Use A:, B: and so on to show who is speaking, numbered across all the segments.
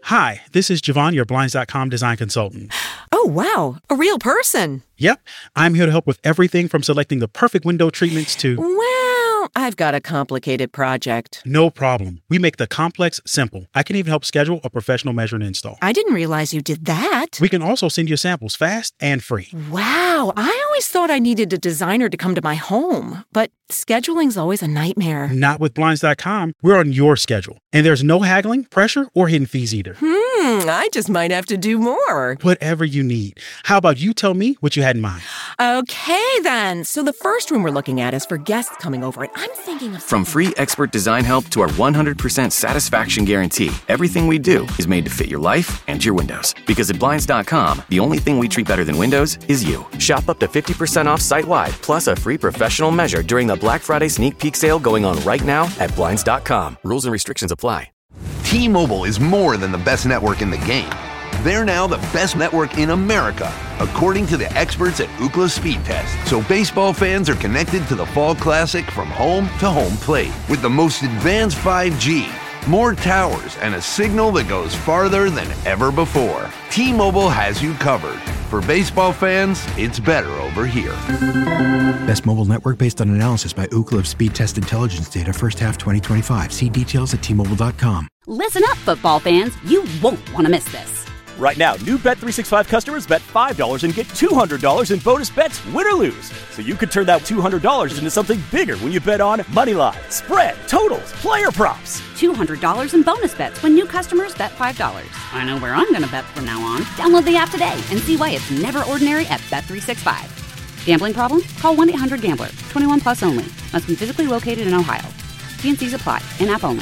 A: Hi, this is Javon, your Blinds.com design consultant.
B: Oh, wow. A real person.
A: Yep. I'm here to help with everything from selecting the perfect window treatments to...
B: Well, I've got a complicated project.
A: No problem. We make the complex simple. I can even help schedule a professional measure and install.
B: I didn't realize you did that.
A: We can also send you samples fast and free.
B: Wow. I always thought I needed a designer to come to my home, but scheduling's always a nightmare.
A: Not with Blinds.com. We're on your schedule. And there's no haggling, pressure, or hidden fees either.
B: I just might have to do more.
A: Whatever you need. How about you tell me what you had in mind?
B: Okay, then. So the first room we're looking at is for guests coming over, and I'm thinking of...
C: From free expert design help to our 100% satisfaction guarantee, everything we do is made to fit your life and your windows. Because at Blinds.com, the only thing we treat better than windows is you. Shop up to 50% off site-wide, plus a free professional measure during the Black Friday sneak peek sale going on right now at Blinds.com. Rules and restrictions apply.
D: T-Mobile is more than the best network in the game. They're now the best network in America, according to the experts at Ookla Speed Test. So baseball fans are connected to the Fall Classic from home to home plate with the most advanced 5G, more towers, and a signal that goes farther than ever before. T-Mobile has you covered. For baseball fans, it's better over here.
E: Best mobile network based on analysis by Ookla of Speed Test Intelligence data first half 2025. See details at T-Mobile.com.
F: Listen up, football fans. You won't want to miss this.
G: Right now, new Bet365 customers bet $5 and get $200 in bonus bets, win or lose. So you could turn that $200 into something bigger when you bet on money line, spread, totals, player props.
F: $200 in bonus bets when new customers bet $5. I know where I'm going to bet from now on. Download the app today and see why it's never ordinary at Bet365. Gambling problem? Call 1-800-GAMBLER. 21 plus only. Must be physically located in Ohio. T&Cs apply. In-app only.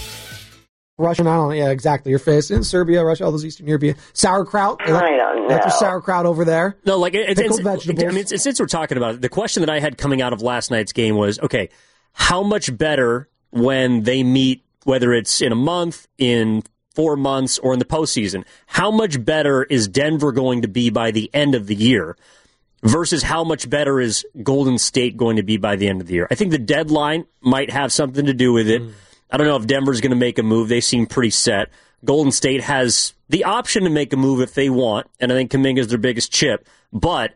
H: Russian island, yeah, exactly. Your face in Serbia, Russia, all those Eastern European sauerkraut.
I: I don't know.
H: That's sauerkraut over there.
J: No, like
H: pickled vegetables.
J: I mean, since we're talking about it, the question that I had coming out of last night's game was, okay, how much better when they meet, whether it's in a month, in 4 months, or in the postseason? How much better is Denver going to be by the end of the year? Versus how much better is Golden State going to be by the end of the year? I think the deadline might have something to do with it. I don't know if Denver's going to make a move. They seem pretty set. Golden State has the option to make a move if they want, and I think Kuminga's their biggest chip. But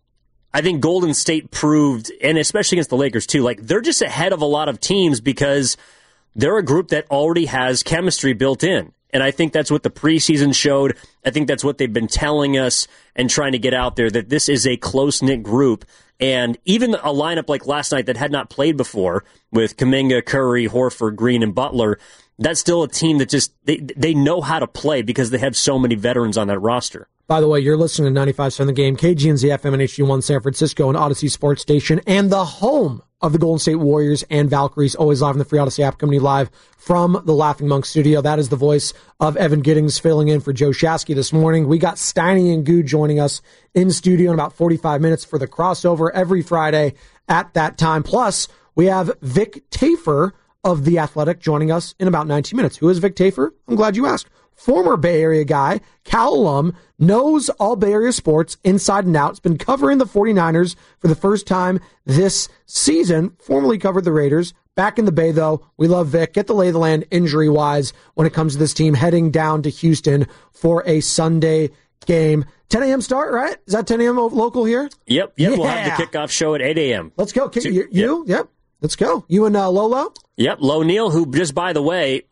J: I think Golden State proved, and especially against the Lakers too, like they're just ahead of a lot of teams because they're a group that already has chemistry built in. And I think that's what the preseason showed. I think that's what they've been telling us and trying to get out there, that this is a close-knit group. And even a lineup like last night that had not played before with Kuminga, Curry, Horford, Green, and Butler, that's still a team that just they know how to play because they have so many veterans on that roster.
H: By the way, you're listening to 95.7 The Game, KGNZ FM and HD1 San Francisco and Odyssey Sports Station, and the home of the Golden State Warriors and Valkyries, always live in the free Odyssey app, coming live from the Laughing Monk studio. That is the voice of Evan Giddings filling in for Joe Shasky this morning. We got Steiny and Goo joining us in studio in about 45 minutes for the crossover every Friday at that time. Plus, we have Vic Tafur of The Athletic joining us in about 90 minutes. Who is Vic Tafur? I'm glad you asked. Former Bay Area guy, Cal alum, knows all Bay Area sports inside and out. Has been covering the 49ers for the first time this season. Formerly covered the Raiders. Back in the Bay, though. We love Vic. Get the lay of the land injury-wise when it comes to this team heading down to Houston for a Sunday game. 10 a.m. start, right? Is that 10 a.m. local here?
J: Yep. Yeah. We'll have the kickoff show at 8 a.m.
H: Let's go. You? Yep. Let's go. You and Lolo?
J: Yep. Lo Neal, who, just by the way,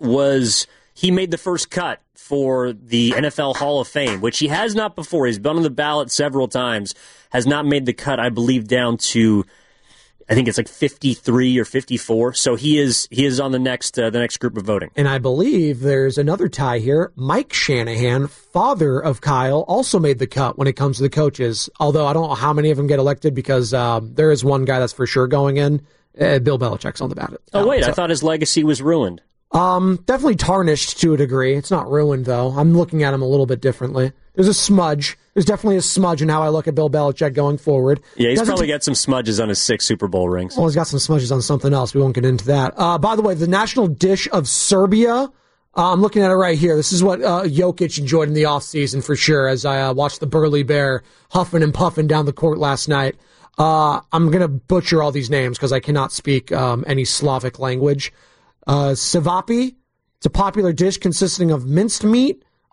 J: he made the first cut for the NFL Hall of Fame, which he has not before. He's been on the ballot several times, has not made the cut, I believe, down to, I think it's like 53 or 54. So he is on the next group of voting.
H: And I believe there's another tie here. Mike Shanahan, father of Kyle, also made the cut when it comes to the coaches. Although I don't know how many of them get elected because there is one guy that's for sure going in. Bill Belichick's on the ballot.
J: Oh, wait, I thought his legacy was ruined.
H: Definitely tarnished to a degree. It's not ruined, though. I'm looking at him a little bit differently. There's a smudge. There's definitely a smudge in how I look at Bill Belichick going forward.
J: Yeah, he's probably got some smudges on his 6 Super Bowl rings.
H: Well, he's got some smudges on something else. We won't get into that. By the way, the national dish of Serbia, I'm looking at it right here. This is what Jokic enjoyed in the offseason for sure as I watched the Burly Bear huffing and puffing down the court last night. I'm going to butcher all these names because I cannot speak any Slavic language. Cevapi, it's a popular dish consisting of minced meat,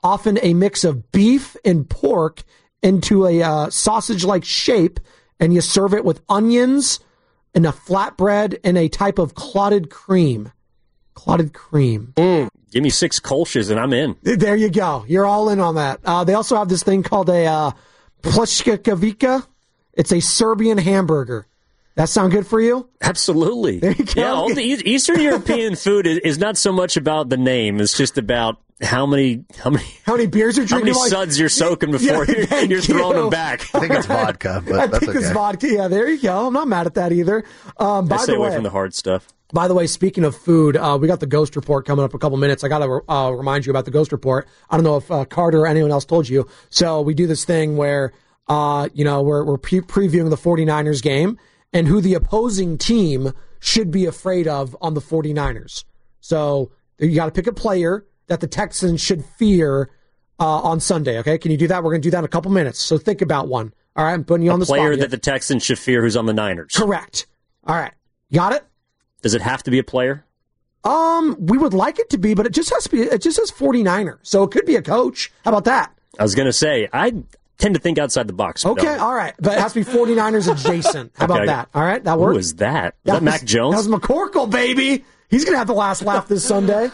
H: often a mix of beef and pork into a sausage-like shape, and you serve it with onions and a flatbread and a type of clotted cream. Clotted cream.
J: Give me 6 Kolsch's and I'm in.
H: There you go. You're all in on that. They also have this thing called a pleškavica. It's a Serbian hamburger. That sound good for you?
J: Absolutely.
H: There you go.
J: Yeah, all the Eastern European food is not so much about the name. It's just about how many
H: beers you're drinking.
J: How many suds you're soaking before you're throwing them back.
I: I think it's vodka, but that's okay.
H: It's vodka. Yeah, there you go. I'm not mad at that either.
J: I stay away from the hard stuff.
H: By the way, speaking of food, we got the Ghost Report coming up in a couple minutes. I got to remind you about the Ghost Report. I don't know if Carter or anyone else told you. So we do this thing where, we're previewing the 49ers game and who the opposing team should be afraid of on the 49ers. So you got to pick a player that the Texans should fear on Sunday, okay? Can you do that? We're going to do that in a couple minutes. So think about one. All right, I'm putting you on the spot.
J: A player that the Texans should fear who's on the Niners.
H: Correct. All right. Got it?
J: Does it have to be a player?
H: We would like it to be, but it just has to be. It just says 49er, so it could be a coach. How about that?
J: I was going to say, I tend to think outside the box.
H: Okay, all right, but it has to be 49ers adjacent. How about that? All right, that works.
J: Who is that? Is that Mac Jones?
H: That was McCorkle, baby. He's going to have the last laugh this Sunday.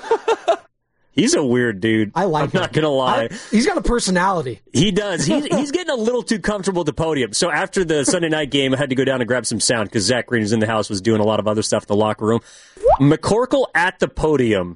J: He's a weird dude.
H: I like him.
J: I'm not going to lie.
H: He's got a personality.
J: He does. He's getting a little too comfortable at the podium. So after the Sunday night game, I had to go down and grab some sound because Zach Green was in the house, was doing a lot of other stuff in the locker room. McCorkle at the podium,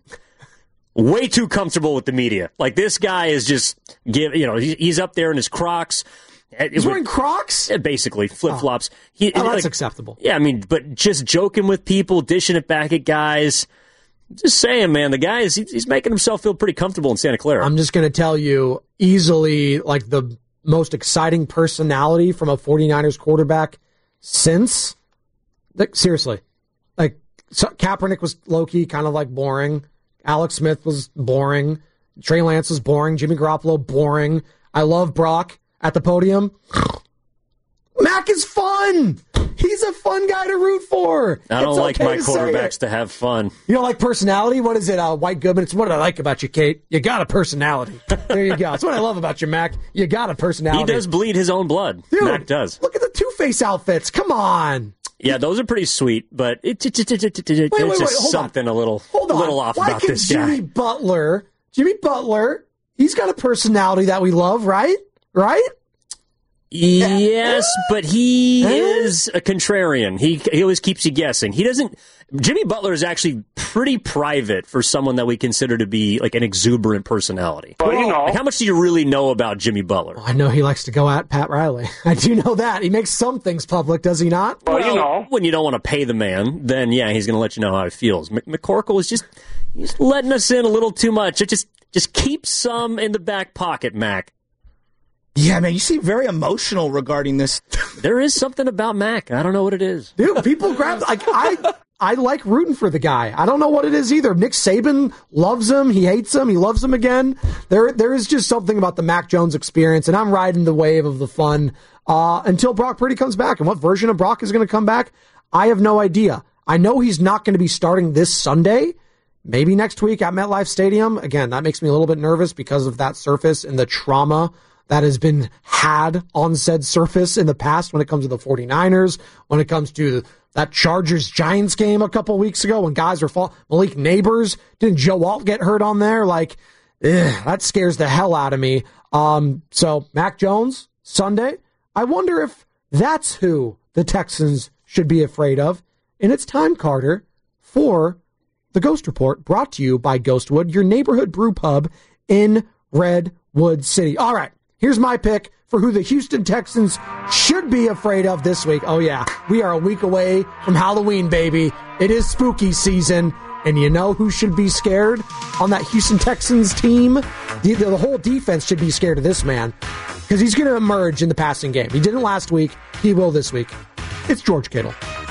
J: way too comfortable with the media. Like, this guy is just, he's up there in his Crocs.
H: He's wearing Crocs?
J: Yeah, basically, flip-flops.
H: That's acceptable.
J: Yeah, I mean, but just joking with people, dishing it back at guys. Just saying, man, the guy he's making himself feel pretty comfortable in Santa Clara.
H: I'm just going to tell you, easily, like, the most exciting personality from a 49ers quarterback since, seriously, like, Kaepernick was low-key kind of, like, boring. Alex Smith was boring. Trey Lance was boring. Jimmy Garoppolo, boring. I love Brock at the podium. Mac is fun. He's a fun guy to root for.
J: I don't like my quarterbacks to have fun.
H: You don't like personality? What is it, White Goodman? It's what I like about you, Kate. You got a personality. There you go. That's what I love about you, Mac. You got a personality.
J: He does bleed his own blood.
H: Dude,
J: Mac does.
H: Look at the Two-Face outfits. Come on.
J: Yeah, those are pretty sweet, but there's just something a little off about this guy.
H: Jimmy Butler, he's got a personality that we love, right? Right?
J: Yes, but he is a contrarian. He always keeps you guessing. Jimmy Butler is actually pretty private for someone that we consider to be like an exuberant personality.
K: Well,
J: like, how much do you really know about Jimmy Butler?
H: I know he likes to go at Pat Riley. I do know that. He makes some things public, does he not?
J: Well, when you don't want to pay the man, then yeah, he's going to let you know how he feels. McCorkle is he's letting us in a little too much. It just keep some in the back pocket, Mac.
I: Yeah, man, you seem very emotional regarding this.
J: There is something about Mac. I don't know what it is.
H: Dude, people grab... I like rooting for the guy. I don't know what it is either. Nick Saban loves him. He hates him. He loves him again. There is just something about the Mac Jones experience, and I'm riding the wave of the fun until Brock Purdy comes back. And what version of Brock is going to come back, I have no idea. I know he's not going to be starting this Sunday. Maybe next week at MetLife Stadium. Again, that makes me a little bit nervous because of that surface and the trauma that has been had on said surface in the past when it comes to the 49ers, when it comes to that Chargers-Giants game a couple weeks ago when guys were falling. Malik Neighbors, didn't Joe Alt get hurt on there? Like, that scares the hell out of me. So, Mac Jones, Sunday, I wonder if that's who the Texans should be afraid of. And it's time, Carter, for the Ghost Report, brought to you by Ghostwood, your neighborhood brew pub in Redwood City. All right. Here's my pick for who the Houston Texans should be afraid of this week. Oh, yeah, we are a week away from Halloween, baby. It is spooky season, and you know who should be scared on that Houston Texans team? The whole defense should be scared of this man because he's going to emerge in the passing game. He didn't last week. He will this week. It's George Kittle.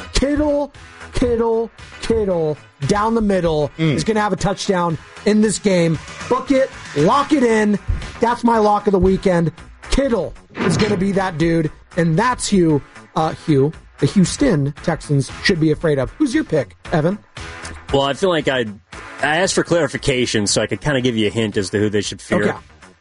H: Kittle, down the middle. He's going to have a touchdown in this game. Book it, lock it in. That's my lock of the weekend. Kittle is going to be that dude, and that's who the Houston Texans should be afraid of. Who's your pick, Evan?
J: Well, I feel like I asked for clarification so I could kind of give you a hint as to who they should fear.
H: Okay.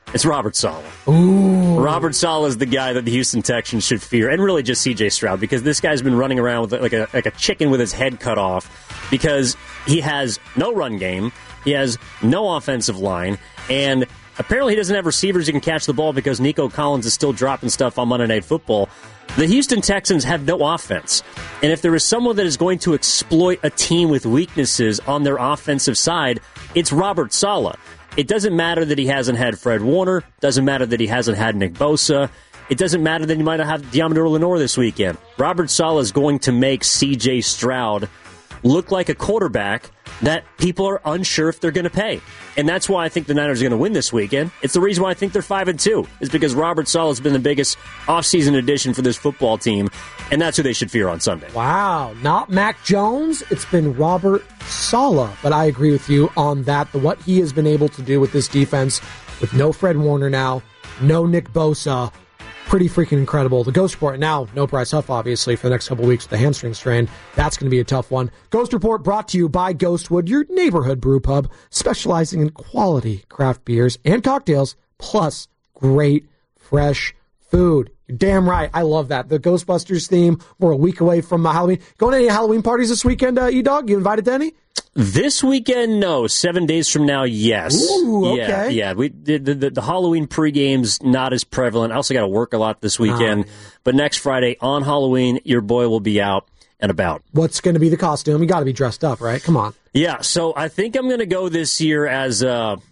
J: It's Robert Saleh.
H: Ooh.
J: Robert Saleh is the guy that the Houston Texans should fear, and really just C.J. Stroud, because this guy's been running around with like a chicken with his head cut off because he has no run game, he has no offensive line, and apparently he doesn't have receivers who can catch the ball because Nico Collins is still dropping stuff on Monday Night Football. The Houston Texans have no offense, and if there is someone that is going to exploit a team with weaknesses on their offensive side, it's Robert Saleh. It doesn't matter that he hasn't had Fred Warner. Doesn't matter that he hasn't had Nick Bosa. It doesn't matter that he might not have Deommodore Lenoir this weekend. Robert Saleh is going to make C.J. Stroud look like a quarterback that people are unsure if they're going to pay. And that's why I think the Niners are going to win this weekend. It's the reason why I think they're 5-2, is because Robert Saleh has been the biggest offseason addition for this football team, and that's who they should fear on Sunday.
H: Wow, not Mac Jones. It's been Robert Saleh. But I agree with you on that. What he has been able to do with this defense, with no Fred Warner now, no Nick Bosa, pretty freaking incredible. The Ghost Report, now no Bryce Huff, obviously, for the next couple of weeks with the hamstring strain. That's going to be a tough one. Ghost Report brought to you by Ghostwood, your neighborhood brew pub, specializing in quality craft beers and cocktails, plus great, fresh food. You're damn right. I love that. The Ghostbusters theme. We're a week away from Halloween. Going to any Halloween parties this weekend, E-Dog? You invited to any?
J: This weekend, no. 7 days from now, yes.
H: Ooh, okay.
J: Yeah. We the Halloween pregame's not as prevalent. I also got to work a lot this weekend. But next Friday on Halloween, your boy will be out and about.
H: What's going to be the costume? You got to be dressed up, right? Come on.
J: Yeah. So I think I'm going to go this year as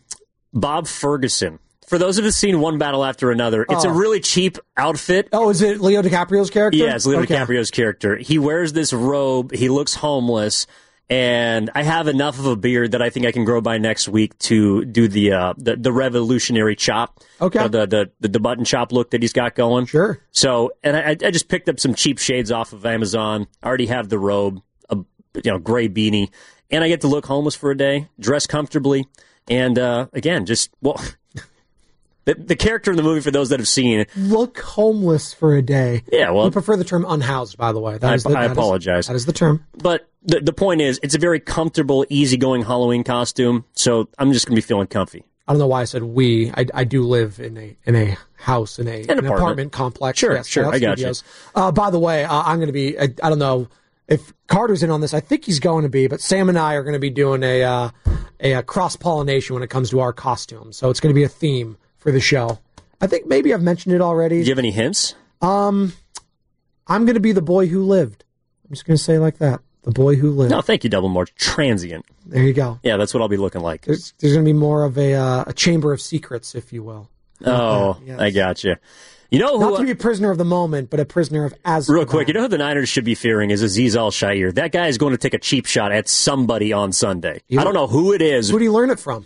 J: Bob Ferguson. For those of us seen One Battle After Another, it's a really cheap outfit.
H: Oh, is it Leo DiCaprio's character?
J: Yeah, it's Leo DiCaprio's character. He wears this robe. He looks homeless. And I have enough of a beard that I think I can grow by next week to do the revolutionary chop.
H: Okay.
J: The button chop look that he's got going.
H: Sure.
J: So, and I just picked up some cheap shades off of Amazon. I already have the robe, gray beanie. And I get to look homeless for a day, dress comfortably. And, again, the character in the movie, for those that have seen it.
H: Look homeless for a day.
J: Yeah, well.
H: We prefer the term unhoused, by the way.
J: I apologize.
H: That is the term.
J: But the point is, it's a very comfortable, easygoing Halloween costume, so I'm just going to be feeling comfy.
H: I don't know why I said we. I do live in a house, in an apartment complex.
J: Sure,
H: yes,
J: I got you.
H: By the way, I'm going to be, I don't know if Carter's in on this. I think he's going to be, but Sam and I are going to be doing a cross-pollination when it comes to our costumes. So it's going to be a theme for the show. I think maybe I've mentioned it already.
J: Do you have any hints?
H: I'm going to be the boy who lived. I'm just going to say it like that. The boy who lived.
J: No, thank you, Double March. Transient.
H: There you go.
J: Yeah, that's what I'll be looking like.
H: There's going to be more of a chamber of secrets, if you will.
J: Yes. I got you. You know who?
H: Not to be a prisoner of the moment, but a prisoner of as.
J: Real quick, you know who the Niners should be fearing is Azeez Al-Shaair. That guy is going to take a cheap shot at somebody on Sunday. I don't know who it is.
H: Who did he learn it from?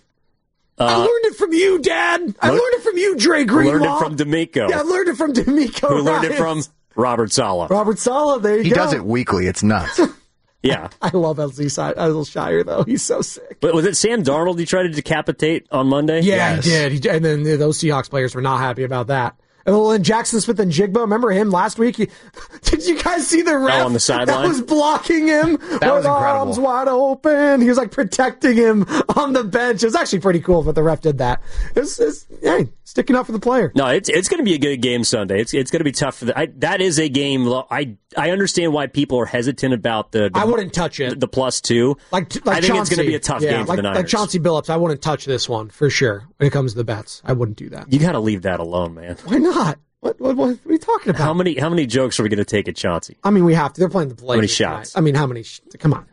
H: I learned it from you, Dad. I learned it from you, Dre Greenlaw.
J: Learned it from D'Amico.
H: Yeah, I learned it from D'Amico.
J: Who learned it from Robert Saleh.
H: Robert Saleh, there you go.
K: He does it weekly. It's nuts.
J: Yeah.
H: I love Azeez Al-Shaair, though. He's so sick.
J: But was it Sam Darnold he tried to decapitate on Monday?
H: Yeah, he did. And then those Seahawks players were not happy about that. And Jackson Smith and Jigba, remember him last week? Did you guys see the ref
J: on the sideline
H: that was blocking him
K: that
H: with
K: was incredible.
H: Arms wide open? He was like protecting him on the bench. It was actually pretty cool that the ref did that. It's sticking up for the player.
J: No, it's going to be a good game Sunday. It's going to be tough for that is a game. I understand why people are hesitant about the
H: I wouldn't touch it.
J: The +2.
H: I
J: think
H: Chauncey,
J: it's going to be a tough game for the Niners.
H: Like Chauncey Billups, I wouldn't touch this one for sure. When it comes to the bets, I wouldn't do that.
J: You got to leave that alone, man.
H: Why not? What are you talking about?
J: How many jokes are we going to take at Chauncey?
H: I mean, we have to. They're playing the Lakers.
J: How many shots?
H: Tonight. I mean, how many? Come on.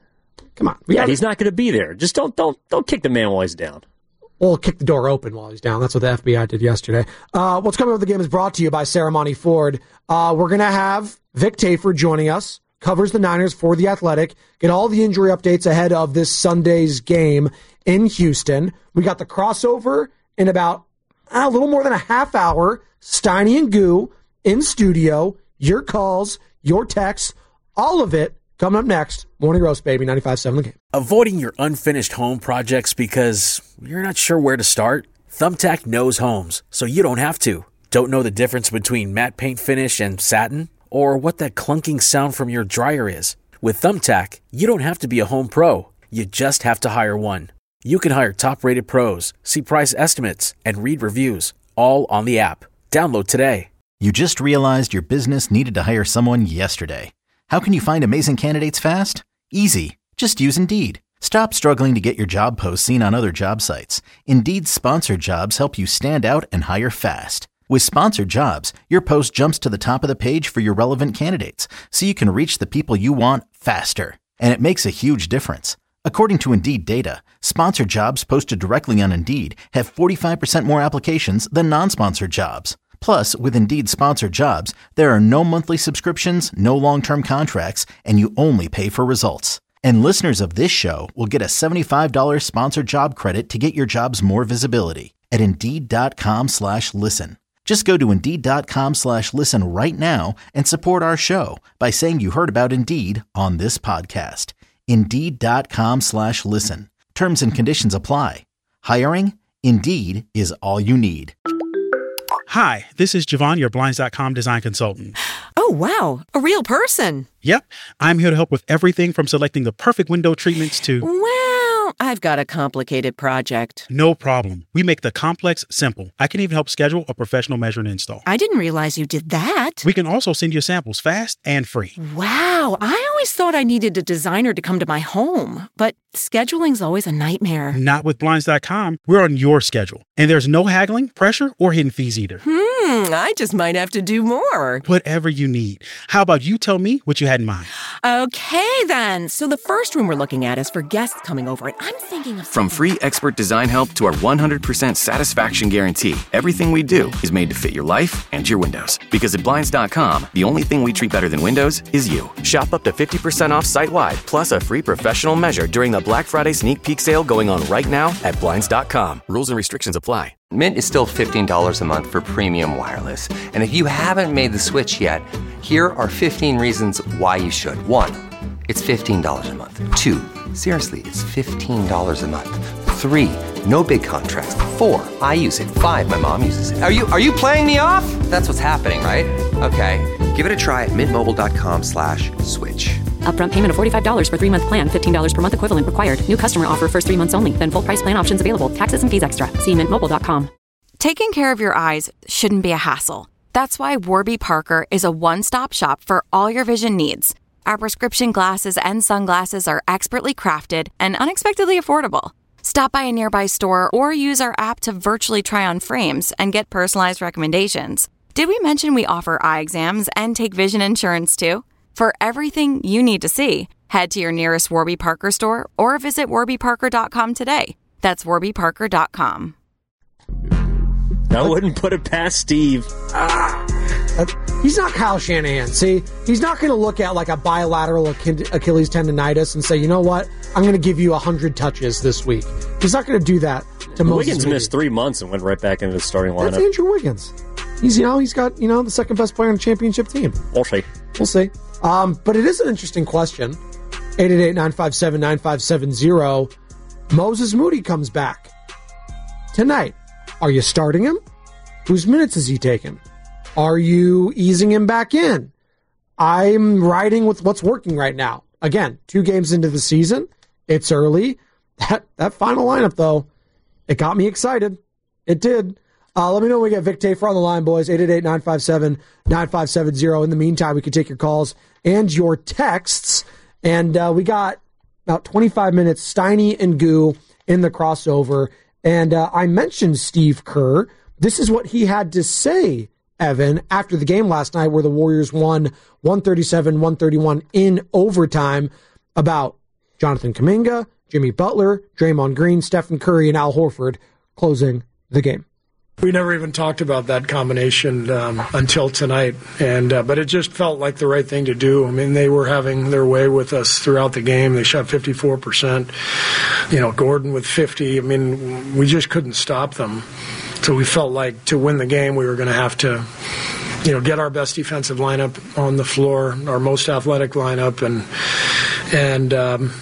J: He's not going to be there. Just don't kick the man while he's down.
H: Well, kick the door open while he's down. That's what the FBI did yesterday. What's coming up with the game is brought to you by Saramani Ford. We're going to have Vic Tafur joining us. Covers the Niners for The Athletic. Get all the injury updates ahead of this Sunday's game in Houston. We got the crossover in about a little more than a half hour. Steiny and Goo in studio. Your calls, your texts, all of it coming up next. Morning Roast, baby, 95.7 The Game.
L: Avoiding your unfinished home projects because you're not sure where to start? Thumbtack knows homes, so you don't have to. Don't know the difference between matte paint finish and satin? Or what that clunking sound from your dryer is? With Thumbtack, you don't have to be a home pro. You just have to hire one. You can hire top-rated pros, see price estimates, and read reviews, all on the app. Download today.
K: You just realized your business needed to hire someone yesterday. How can you find amazing candidates fast? Easy. Just use Indeed. Stop struggling to get your job posts seen on other job sites. Indeed's sponsored jobs help you stand out and hire fast. With sponsored jobs, your post jumps to the top of the page for your relevant candidates, so you can reach the people you want faster. And it makes a huge difference. According to Indeed data, sponsored jobs posted directly on Indeed have 45% more applications than non-sponsored jobs. Plus, with Indeed sponsored jobs, there are no monthly subscriptions, no long-term contracts, and you only pay for results. And listeners of this show will get a $75 sponsored job credit to get your jobs more visibility at Indeed.com/listen. Just go to Indeed.com/listen right now and support our show by saying you heard about Indeed on this podcast. Indeed.com/listen. Terms and conditions apply. Hiring? Indeed is all you need.
A: Hi, this is Javon, your Blinds.com design consultant.
B: Oh, wow. A real person.
A: Yep. I'm here to help with everything from selecting the perfect window treatments to...
B: Well, I've got a complicated project.
A: No problem. We make the complex simple. I can even help schedule a professional measure and install.
B: I didn't realize you did that.
A: We can also send you samples fast and free.
B: Wow. I always thought I needed a designer to come to my home, but scheduling's always a nightmare.
A: Not with Blinds.com. We're on your schedule. And there's no haggling, pressure, or hidden fees either.
B: I just might have to do more.
A: Whatever you need. How about you tell me what you had in mind?
B: Okay, then. So the first room we're looking at is for guests coming over, and I'm thinking of...
C: From free expert design help to our 100% satisfaction guarantee, everything we do is made to fit your life and your windows. Because at Blinds.com, the only thing we treat better than windows is you. Shop up to 50% off site-wide, plus a free professional measure during the Black Friday sneak peek sale going on right now at Blinds.com. Rules and restrictions apply.
M: Mint is still $15 a month for premium wireless. And if you haven't made the switch yet, here are 15 reasons why you should. 1, it's $15 a month. 2, seriously, it's $15 a month. 3, no big contrast. 4, I use it. 5, my mom uses it. Are you playing me off? That's what's happening, right? Okay, give it a try at mintmobile.com/switch.
N: Upfront payment of $45 for 3-month plan. $15 per month equivalent required. New customer offer first 3 months only. Then full price plan options available. Taxes and fees extra. See mintmobile.com.
O: Taking care of your eyes shouldn't be a hassle. That's why Warby Parker is a one-stop shop for all your vision needs. Our prescription glasses and sunglasses are expertly crafted and unexpectedly affordable. Stop by a nearby store or use our app to virtually try on frames and get personalized recommendations. Did we mention we offer eye exams and take vision insurance too? For everything you need to see, head to your nearest Warby Parker store or visit warbyparker.com today. That's warbyparker.com.
J: I wouldn't put it past Steve.
H: He's not Kyle Shanahan. See, he's not going to look at like a bilateral Achilles tendonitis and say, you know what, I'm going to give you 100 touches this week. He's not going to do that to Moses
J: Wiggins
H: Moody.
J: missed 3 months and went right back into the starting lineup.
H: That's Andrew Wiggins. He's got the second best player on the championship team.
J: We'll see.
H: But it is an interesting question. 888-957-9570. Moses Moody comes back tonight. Are you starting him? Whose minutes is he taking? Are you easing him back in? I'm riding with what's working right now. Again, 2 games into the season. It's early. That final lineup, though, it got me excited. It did. Let me know when we get Vic Tafer on the line, boys. 888-957-9570. In the meantime, we can take your calls and your texts. And we got about 25 minutes, Steiny and Goo in the crossover. And I mentioned Steve Kerr. This is what he had to say, Evan, after the game last night where the Warriors won 137-131 in overtime about Jonathan Kuminga, Jimmy Butler, Draymond Green, Stephen Curry, and Al Horford closing the game.
P: We never even talked about that combination until tonight, but it just felt like the right thing to do. I mean, they were having their way with us throughout the game. They shot 54%. Gordon with 50. I mean, we just couldn't stop them. So we felt like to win the game, we were going to have to, get our best defensive lineup on the floor, our most athletic lineup, and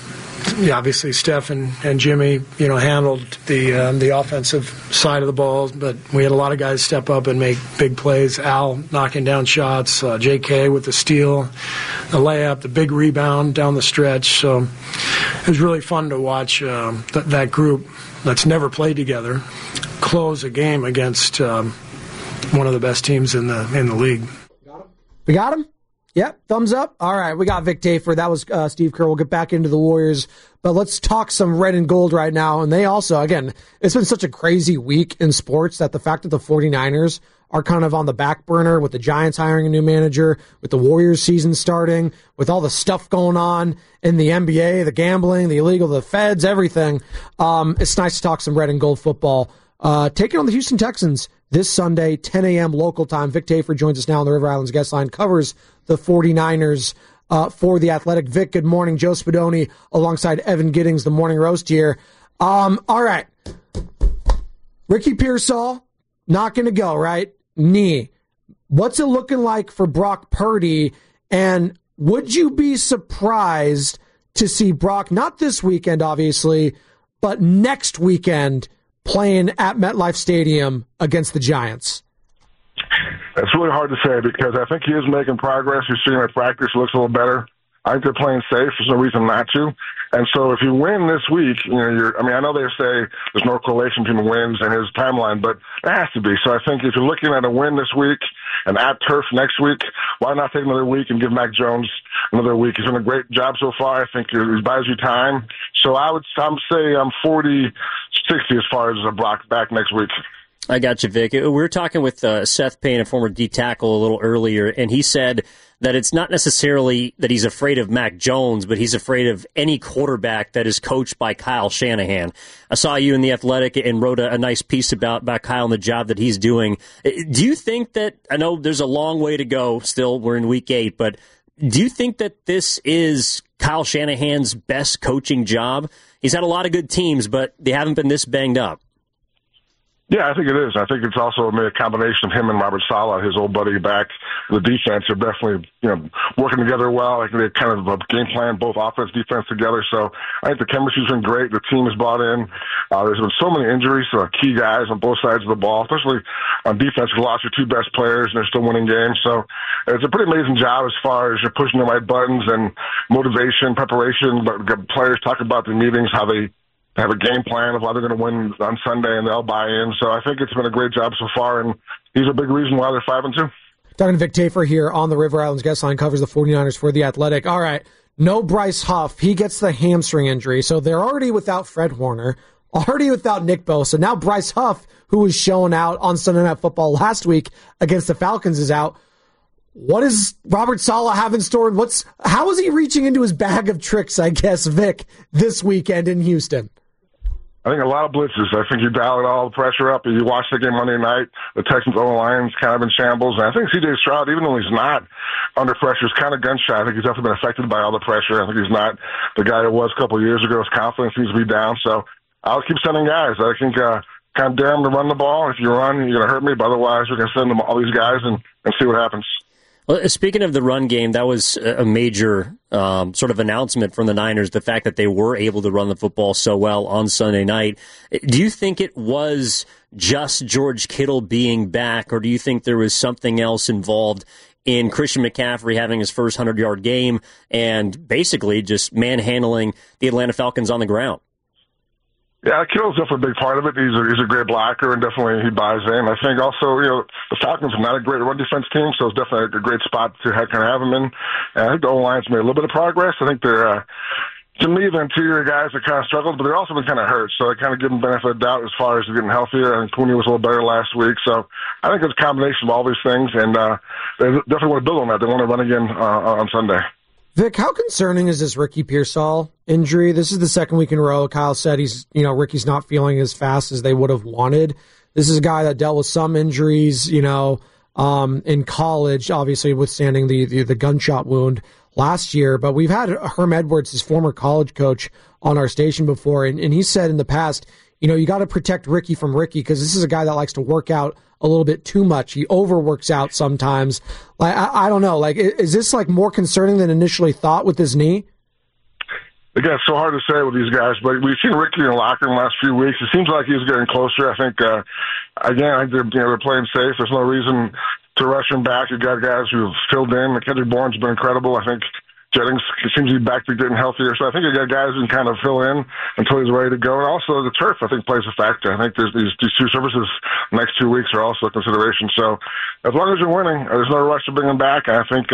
P: obviously Steph and Jimmy, handled the offensive side of the ball, but we had a lot of guys step up and make big plays. Al knocking down shots, J.K. with the steal, the layup, the big rebound down the stretch. So it was really fun to watch that group that's never played together close a game against one of the best teams in the league.
H: We got him? Yep, thumbs up. All right, we got Vic Tafur. That was Steve Kerr. We'll get back into the Warriors, but let's talk some red and gold right now. And they also, again, it's been such a crazy week in sports that the fact that the 49ers are kind of on the back burner with the Giants hiring a new manager, with the Warriors season starting, with all the stuff going on in the NBA, the gambling, the illegal, the feds, everything. It's nice to talk some red and gold football. Taking on the Houston Texans this Sunday, 10 a.m. local time. Vic Tafur joins us now on the River Islands guest line, covers the 49ers for The Athletic. Vic, good morning. Joe Spadoni alongside Evan Giddings, the morning roast here. All right. Ricky Pearsall, not going to go, right? Knee. What's it looking like for Brock Purdy? And would you be surprised to see Brock, not this weekend, obviously, but next weekend, playing at MetLife Stadium against the Giants?
Q: It's really hard to say because I think he is making progress. You're seeing at practice, looks a little better. I think they're playing safe. There's no reason not to. And so if you win this week, I know they say there's no correlation between the wins and his timeline, but there has to be. So I think if you're looking at a win this week and at Turf next week, why not take another week and give Mac Jones another week? He's done a great job so far. I think he buys you time. So I'm say I'm 40-60 as far as Brock back next week.
J: I got you, Vic. We were talking with Seth Payne, a former D tackle, a little earlier, and he said that it's not necessarily that he's afraid of Mac Jones, but he's afraid of any quarterback that is coached by Kyle Shanahan. I saw you in The Athletic and wrote a nice piece about Kyle and the job that he's doing. Do you think that, I know there's a long way to go still, we're in week 8, but do you think that this is Kyle Shanahan's best coaching job? He's had a lot of good teams, but they haven't been this banged up.
Q: Yeah, I think it is. I think it's also a combination of him and Robert Saleh, his old buddy back. The defense are definitely, working together well. I think they kind of game plan both offense, defense together. So I think the chemistry's been great. The team has bought in. There's been so many injuries to key guys on both sides of the ball, especially on defense. You lost your 2 best players, and they're still winning games. So it's a pretty amazing job as far as you're pushing the right buttons and motivation, preparation. But players talk about the meetings, how they have a game plan of how they're going to win on Sunday, and they'll buy in. So I think it's been a great job so far, and he's a big reason why they're 5-2.
H: Talking to Vic Tafur here on the River Islands guest line, covers the 49ers for The Athletic. All right, no Bryce Huff. He gets the hamstring injury, so they're already without Fred Warner, already without Nick Bosa. Now Bryce Huff, who was showing out on Sunday Night Football last week against the Falcons, is out. What does Robert Saleh have in store? How is he reaching into his bag of tricks, I guess, Vic, this weekend in Houston?
Q: I think a lot of blitzes. I think you dial all the pressure up. You watch the game Monday night, the Texans' O-line's kind of in shambles. And I think C.J. Stroud, even though he's not under pressure, is kind of gun-shy. I think he's definitely been affected by all the pressure. I think he's not the guy he was a couple of years ago. His confidence seems to be down. So I'll keep sending guys. I think kind of dare him to run the ball. If you run, you're going to hurt me. But otherwise, we're going to send them all these guys and see what happens.
J: Well, speaking of the run game, that was a major sort of announcement from the Niners, the fact that they were able to run the football so well on Sunday night. Do you think it was just George Kittle being back, or do you think there was something else involved in Christian McCaffrey having his first 100-yard game and basically just manhandling the Atlanta Falcons on the ground?
Q: Yeah, Kittle's definitely a big part of it. He's a great blocker, and definitely he buys in. I think also, the Falcons are not a great run defense team, so it's definitely a great spot to kind of have him in. And I think the O-line's made a little bit of progress. I think they're, to me, the interior guys have kind of struggled, but they've also been kind of hurt. So I kind of give them benefit of doubt as far as getting healthier. I think Cooney was a little better last week. So I think it's a combination of all these things, and they definitely want to build on that. They want to run again on Sunday.
H: Vic, how concerning is this Ricky Pearsall injury? This is the second week in a row. Kyle said Ricky's not feeling as fast as they would have wanted. This is a guy that dealt with some injuries, in college, obviously withstanding the gunshot wound last year. But we've had Herm Edwards, his former college coach, on our station before, and he said in the past, you got to protect Ricky from Ricky because this is a guy that likes to work out a little bit too much. He overworks out sometimes. I don't know. Is this more concerning than initially thought with his knee?
Q: Again, it's so hard to say with these guys, but we've seen Ricky in the locker room the last few weeks. It seems like he's getting closer. I think, again, they're playing safe. There's no reason to rush him back. You've got guys who've filled in. Kendrick Bourne's been incredible. I think Jennings seems to be back to getting healthier. So I think you got guys who can kind of fill in until he's ready to go. And also the turf, I think, plays a factor. I think there's these two surfaces the next 2 weeks are also a consideration. So as long as you're winning, there's no rush to bring him back. And I think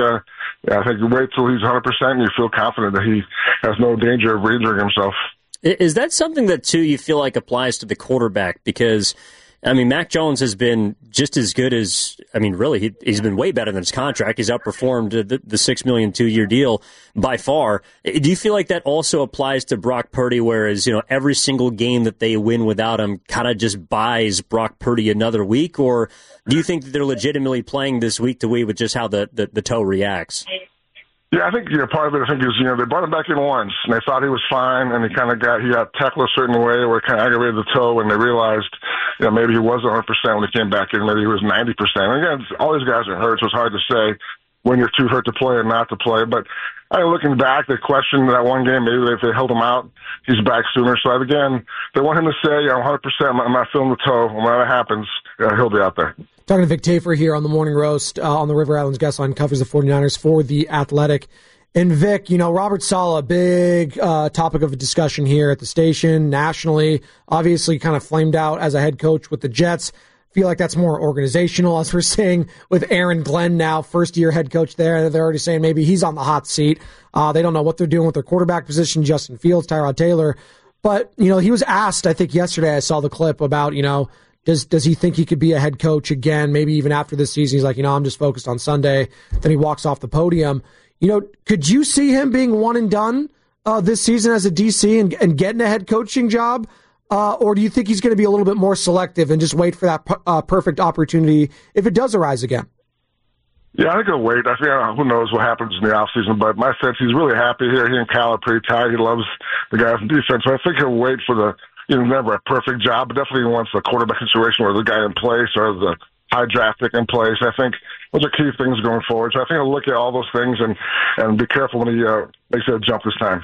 Q: you wait till he's 100% and you feel confident that he has no danger of re-injuring himself.
J: Is that something that, too, you feel like applies to the quarterback? Because, I mean, Mac Jones has been just as good as, I mean, really, he's been way better than his contract. He's outperformed the $6 million 2-year deal by far. Do you feel like that also applies to Brock Purdy, whereas, every single game that they win without him kind of just buys Brock Purdy another week? Or do you think that they're legitimately playing this week to week with just how the toe reacts?
Q: Yeah, I think part of it, is, they brought him back in once, and they thought he was fine, and he got tackled a certain way where it kind of aggravated the toe, and they realized, maybe he was 100% when he came back in, maybe he was 90%. And again, all these guys are hurt, so it's hard to say when you're too hurt to play or not to play. But looking back, they questioned that one game, maybe if they held him out, he's back sooner. So again, they want him to say, 100%, I'm not feeling the toe. When that happens, he'll be out there.
H: Talking to Vic Tafur here on the Morning Roast on the River Islands Guest Line, covers the 49ers for The Athletic. And Vic, Robert Saleh, big topic of discussion here at the station, nationally, obviously kind of flamed out as a head coach with the Jets. Feel like that's more organizational, as we're saying with Aaron Glenn now, first-year head coach there. They're already saying maybe he's on the hot seat. They don't know what they're doing with their quarterback position, Justin Fields, Tyrod Taylor. But, he was asked, I think yesterday I saw the clip about, does he think he could be a head coach again, maybe even after this season? He's like, I'm just focused on Sunday. Then he walks off the podium. Could you see him being one and done this season as a DC and getting a head coaching job? Or do you think he's going to be a little bit more selective and just wait for that perfect opportunity if it does arise again?
Q: Yeah, I think he'll wait. I think who knows what happens in the offseason, but my sense he's really happy here. He and Cal are pretty tight. He loves the guys in defense. So I think he'll wait for never a perfect job, but definitely wants a quarterback situation where the guy in place or the high draft pick in place. I think those are key things going forward. So I think he'll look at all those things and be careful when he makes a jump this time.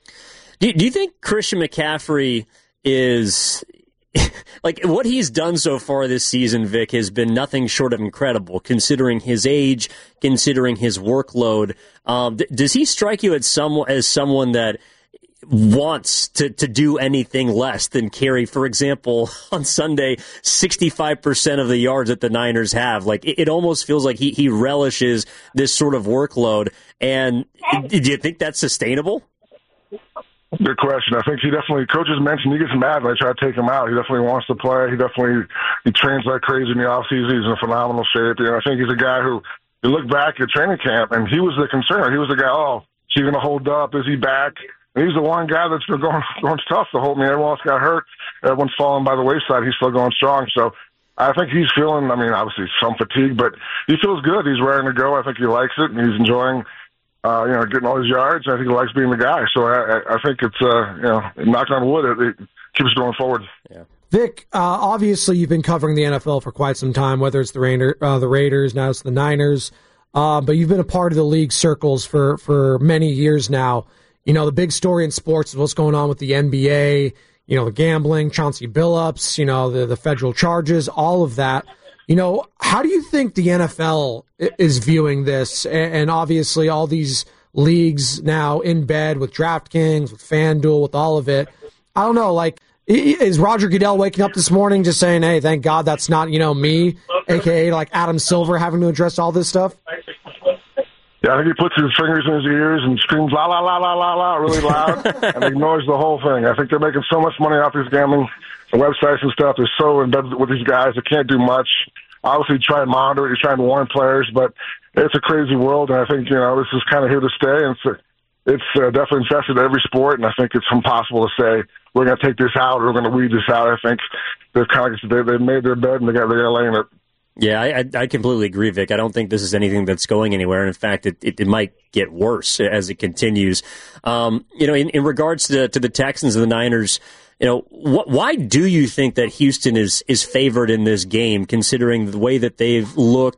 J: Do you think Christian McCaffrey is like what he's done so far this season, Vic, has been nothing short of incredible, considering his age, considering his workload. Does he strike you as someone that wants to do anything less than carry, for example, on Sunday, 65% of the yards that the Niners have? Like, it almost feels like he relishes this sort of workload. And do you think that's sustainable?
Q: Good question. I think coaches mentioned he gets mad when they try to take him out. He definitely wants to play. He trains like crazy in the offseason. He's in phenomenal shape. I think he's a guy who, you look back at training camp, and he was the concern. He was the guy, is he going to hold up? Is he back? And he's the one guy that's been going tough to hold me. Everyone else got hurt. Everyone's falling by the wayside. He's still going strong. So I think he's feeling, obviously some fatigue, but he feels good. He's raring to go. I think he likes it, and he's enjoying getting all his yards. I think he likes being the guy. So I think it's, knock on wood, it keeps going forward.
J: Yeah.
H: Vic, obviously you've been covering the NFL for quite some time, whether it's the Raiders, now it's the Niners, but you've been a part of the league circles for many years now. The big story in sports is what's going on with the NBA, the gambling, Chauncey Billups, the federal charges, all of that. How do you think the NFL is viewing this? And obviously all these leagues now in bed with DraftKings, with FanDuel, with all of it. I don't know, is Roger Goodell waking up this morning just saying, hey, thank God that's not, me, a.k.a. like Adam Silver having to address all this stuff?
Q: Yeah, I think he puts his fingers in his ears and screams la la la la la la really loud and ignores the whole thing. I think they're making so much money off these gambling websites and stuff. They're so in bed with these guys. They can't do much. Obviously, try and monitor it. You're trying to warn players, but it's a crazy world, and I think this is kind of here to stay. And it's definitely infested every sport, and I think it's impossible to say we're going to take this out or we're going to weed this out. I think they've made their bed and they got to lay in it.
J: Yeah, I completely agree, Vic. I don't think this is anything that's going anywhere. And in fact, it might get worse as it continues. In regards to the Texans and the Niners, why do you think that Houston is favored in this game, considering the way that they've looked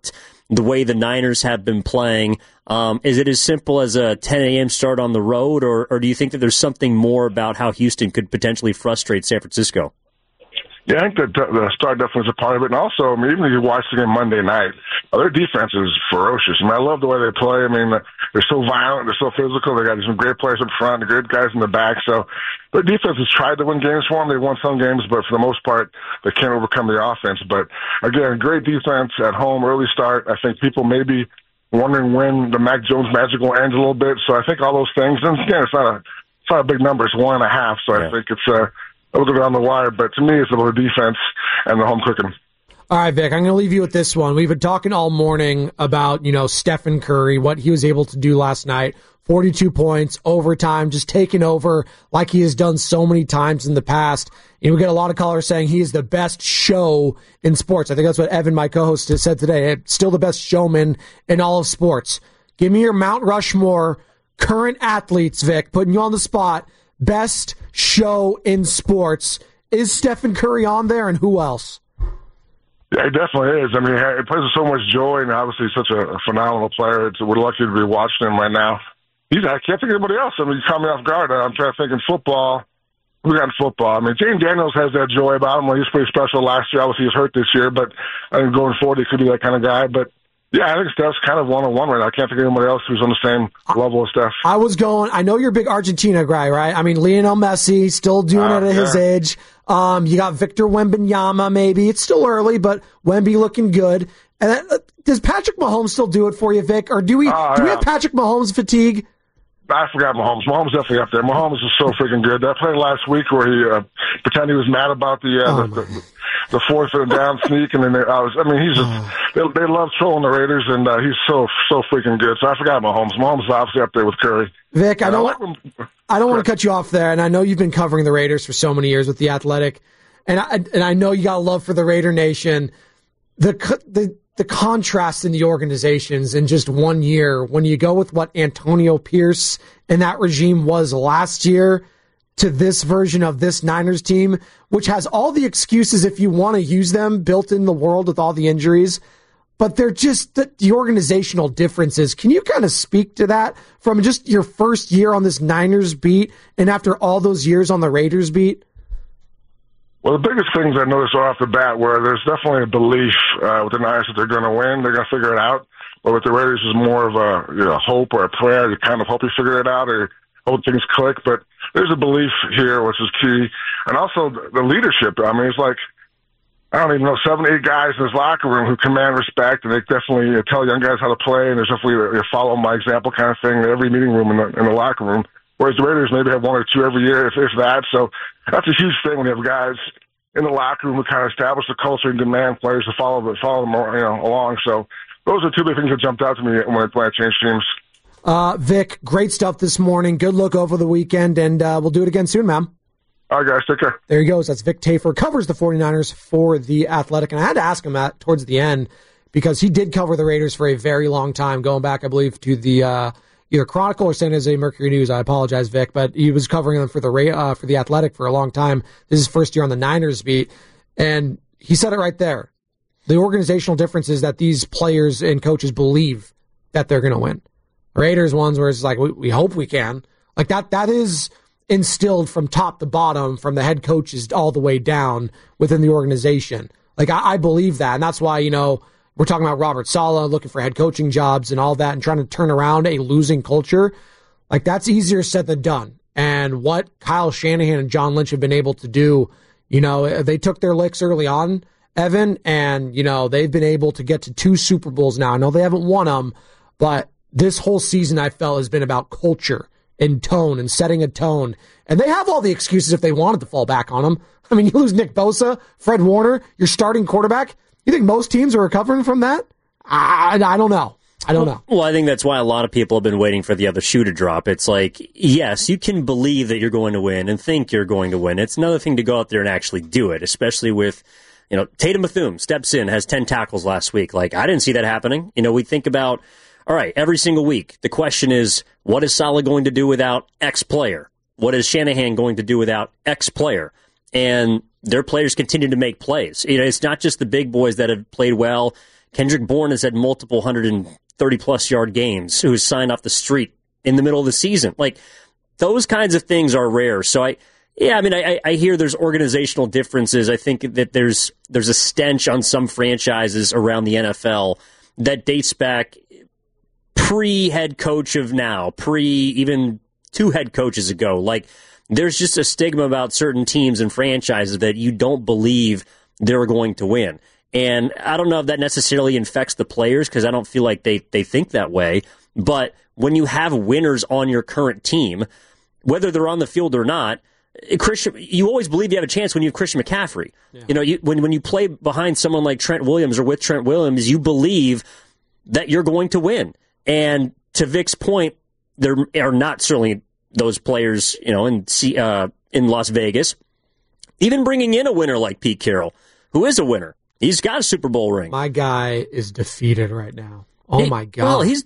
J: the way the Niners have been playing. Is it as simple as a 10 a.m. start on the road, or do you think that there's something more about how Houston could potentially frustrate San Francisco?
Q: Yeah, I think that the start definitely is a part of it. And also, I mean, even if you watch the game Monday night, their defense is ferocious. I mean, I love the way they play. I mean, they're so violent, they're so physical. They got some great players up front, great guys in the back. So their defense has tried to win games for them. They've won some games, but for the most part, they can't overcome the offense. But again, great defense at home, early start. I think people may be wondering when the Mac Jones magic will end a little bit. So I think all those things, and again, it's not a big number. It's 1.5. So I think it's it'll go down the wire, but to me, it's about the defense and the home cooking.
H: All right, Vic, I'm going to leave you with this one. We've been talking all morning about, Stephen Curry, what he was able to do last night. 42 points, overtime, just taking over like he has done so many times in the past. We get a lot of callers saying he is the best show in sports. I think that's what Evan, my co-host, has said today. Still the best showman in all of sports. Give me your Mount Rushmore current athletes, Vic, putting you on the spot. Best show in sports. Is Stephen Curry on there, and who else?
Q: Yeah, he definitely is. I mean, he plays with so much joy, and obviously he's such a phenomenal player. We're lucky to be watching him right now. I can't think of anybody else. I mean, you caught me off guard. I'm trying to think in football. We got in football. I mean, Jaden Daniels has that joy about him. Well, he was pretty special last year. Obviously, he's hurt this year, but I think going forward, he could be that kind of guy. But yeah, I think Steph's kind of one-on-one right now. I can't think of anybody else who's on the same level as Steph.
H: I know you're a big Argentina guy, right? I mean, Lionel Messi, still doing it at his age. You got Victor Wembanyama, maybe. It's still early, but Wemby looking good. And does Patrick Mahomes still do it for you, Vic? Or do we have Patrick Mahomes fatigue?
Q: I forgot Mahomes. Mahomes definitely up there. Mahomes is so freaking good. That play last week where he pretended he was mad about the fourth and down sneak, and then they love trolling the Raiders, and he's so freaking good. So I forgot Mahomes. Mahomes is obviously up there with Curry.
H: Vic, I don't want to cut you off there, and I know you've been covering the Raiders for so many years with The Athletic, and I know you got a love for the Raider Nation. The contrast in the organizations in just 1 year, when you go with what Antonio Pierce and that regime was last year to this version of this Niners team, which has all the excuses, if you want to use them, built in the world with all the injuries, but they're just the organizational differences. Can you kind of speak to that from just your first year on this Niners beat and after all those years on the Raiders beat?
Q: Well, the biggest things I noticed off the bat were there's definitely a belief with the Niners that they're going to win. They're going to figure it out. But with the Raiders, is more of a hope or a prayer. You kind of hope you figure it out or hope things click. But there's a belief here, which is key. And also the leadership. I mean, it's like, I don't even know, 7, 8 guys in his locker room who command respect, and they definitely tell young guys how to play, and there's definitely a follow my example kind of thing in every meeting room in the locker room. Whereas the Raiders maybe have 1 or 2 every year, if that. So that's a huge thing when you have guys in the locker room who kind of establish the culture and demand players to follow them along. So those are 2 big things that jumped out to me when I changed teams.
H: Vic, great stuff this morning. Good look over the weekend, and we'll do it again soon, man.
Q: All right, guys, take care.
H: There he goes. That's Vic Tafur, covers the 49ers for The Athletic. And I had to ask him that towards the end because he did cover the Raiders for a very long time, going back, I believe, to the either Chronicle or San Jose Mercury News. I apologize, Vic, but he was covering them for the Athletic for a long time. This is his first year on the Niners beat, and he said it right there. The organizational difference is that these players and coaches believe that they're going to win. Raiders ones where it's like, we hope we can. Like that is instilled from top to bottom, from the head coaches all the way down within the organization. Like I believe that, and that's why, we're talking about Robert Saleh looking for head coaching jobs and all that and trying to turn around a losing culture. Like, that's easier said than done. And what Kyle Shanahan and John Lynch have been able to do, they took their licks early on, Evan, and, they've been able to get to 2 Super Bowls now. I know they haven't won them, but this whole season I felt has been about culture and tone and setting a tone. And they have all the excuses if they wanted to fall back on them. I mean, you lose Nick Bosa, Fred Warner, your starting quarterback. You think most teams are recovering from that? I don't know.
J: Well, I think that's why a lot of people have been waiting for the other shoe to drop. It's like, yes, you can believe that you're going to win and think you're going to win. It's another thing to go out there and actually do it, especially with, Tatum Bethune steps in, has 10 tackles last week. Like, I didn't see that happening. We think about, all right, every single week, the question is, what is Saleh going to do without X player? What is Shanahan going to do without X player? And their players continue to make plays. It's not just the big boys that have played well. Kendrick Bourne has had multiple 130-plus yard games, who was signed off the street in the middle of the season. Like, those kinds of things are rare. So I hear there's organizational differences. I think that there's a stench on some franchises around the NFL that dates back pre-head coach of now, even 2 head coaches ago. Like, there's just a stigma about certain teams and franchises that you don't believe they're going to win. And I don't know if that necessarily infects the players, because I don't feel like they think that way. But when you have winners on your current team, whether they're on the field or not, you always believe you have a chance when you have Christian McCaffrey. Yeah. You know, when you play behind someone like Trent Williams or with Trent Williams, you believe that you're going to win. And to Vic's point, there are not certainly those players, you know, in Las Vegas. Even bringing in a winner like Pete Carroll, who is a winner. He's got a Super Bowl ring.
H: My guy is defeated right now. Oh, my God.
J: Well, he's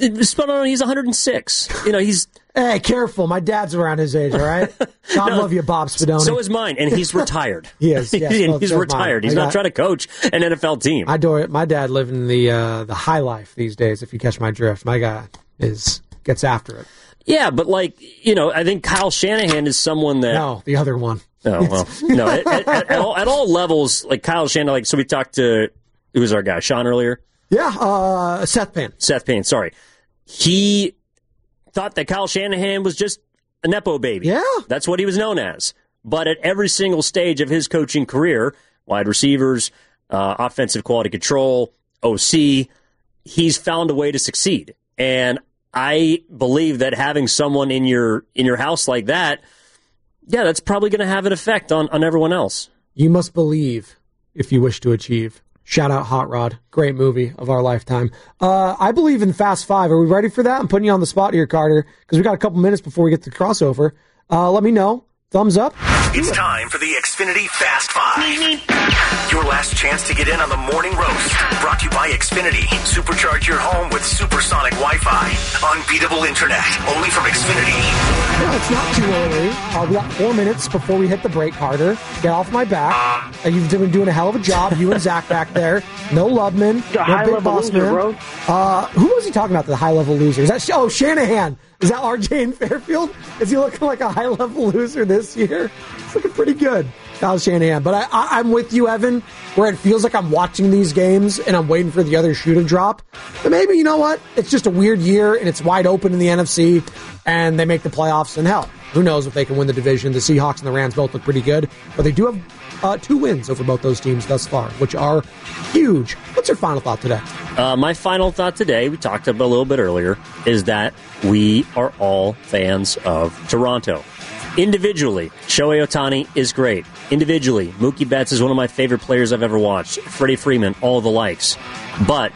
J: 106. You know, he's...
H: Hey, careful. My dad's around his age, all right? God love you, Bob Spadoni.
J: So is mine, and he's retired.
H: He is, yes. Well,
J: he's retired. He's not trying to coach an NFL team.
H: My dad living the high life these days, if you catch my drift. My guy gets after it.
J: Yeah, but, like, you know, I think Kyle Shanahan is someone that...
H: No, the other one.
J: Oh, well, no. At all levels, like Kyle Shanahan, like, so we talked to, who was our guy, Sean earlier?
H: Yeah, Seth Payne,
J: sorry. He thought that Kyle Shanahan was just a Nepo baby.
H: Yeah.
J: That's what he was known as. But at every single stage of his coaching career, wide receivers, offensive quality control, OC, he's found a way to succeed. And I believe that having someone in your house like that, yeah, that's probably going to have an effect on everyone else.
H: You must believe if you wish to achieve. Shout out Hot Rod. Great movie of our lifetime. I believe in Fast Five. Are we ready for that? I'm putting you on the spot here, Carter, because we got a couple minutes before we get to the crossover. Let me know. Thumbs up.
R: It's time for the Xfinity Fast Five. Your last chance to get in on the morning roast. Brought to you by Xfinity. Supercharge your home with supersonic Wi-Fi. Unbeatable internet. Only from Xfinity.
H: No, it's not too early. We got 4 minutes before we hit the break, Carter. Get off my back. You've been doing a hell of a job. You and Zach back there. No Loveman. No Big Boss Man. Bro. Who was he talking about, the high-level loser? Is that Shanahan? Is that RJ in Fairfield? Is he looking like a high-level loser this year? It's looking pretty good, Kyle Shanahan. But I'm with you, Evan, where it feels like I'm watching these games and I'm waiting for the other shoe to drop. But maybe, you know what? It's just a weird year and it's wide open in the NFC and they make the playoffs. And hell, who knows if they can win the division. The Seahawks and the Rams both look pretty good. But they do have 2 wins over both those teams thus far, which are huge. What's your final thought today?
J: My final thought today, we talked about a little bit earlier, is that we are all fans of Toronto. Individually, Shohei Ohtani is great. Individually, Mookie Betts is one of my favorite players I've ever watched. Freddie Freeman, all the likes. But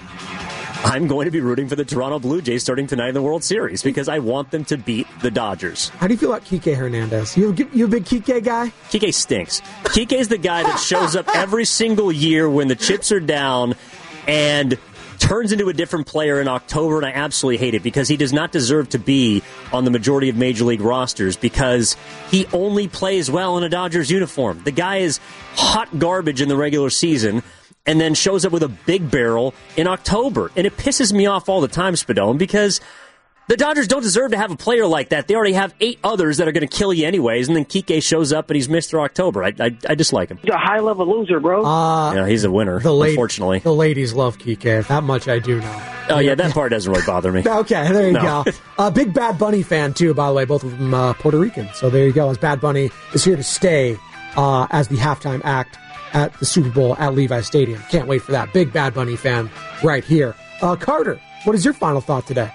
J: I'm going to be rooting for the Toronto Blue Jays starting tonight in the World Series because I want them to beat the Dodgers.
H: How do you feel about Kike Hernandez? You a big Kike guy?
J: Kike stinks. Kike is the guy that shows up every single year when the chips are down and turns into a different player in October, and I absolutely hate it because he does not deserve to be on the majority of Major League rosters because he only plays well in a Dodgers uniform. The guy is hot garbage in the regular season and then shows up with a big barrel in October. And it pisses me off all the time, Spadone, because the Dodgers don't deserve to have a player like that. They already have 8 others that are going to kill you anyways, and then Kike shows up and he's Mr. October. I dislike him.
S: He's a high-level loser, bro.
J: Yeah, he's a winner, unfortunately.
H: The ladies love Kike. That much I do know.
J: Oh, yeah, that part doesn't really bother me.
H: Okay, there you go. Big Bad Bunny fan, too, by the way. Both of them Puerto Rican. So there you go. As Bad Bunny is here to stay as the halftime act at the Super Bowl at Levi's Stadium. Can't wait for that. Big Bad Bunny fan right here. Carter, what is your final thought today?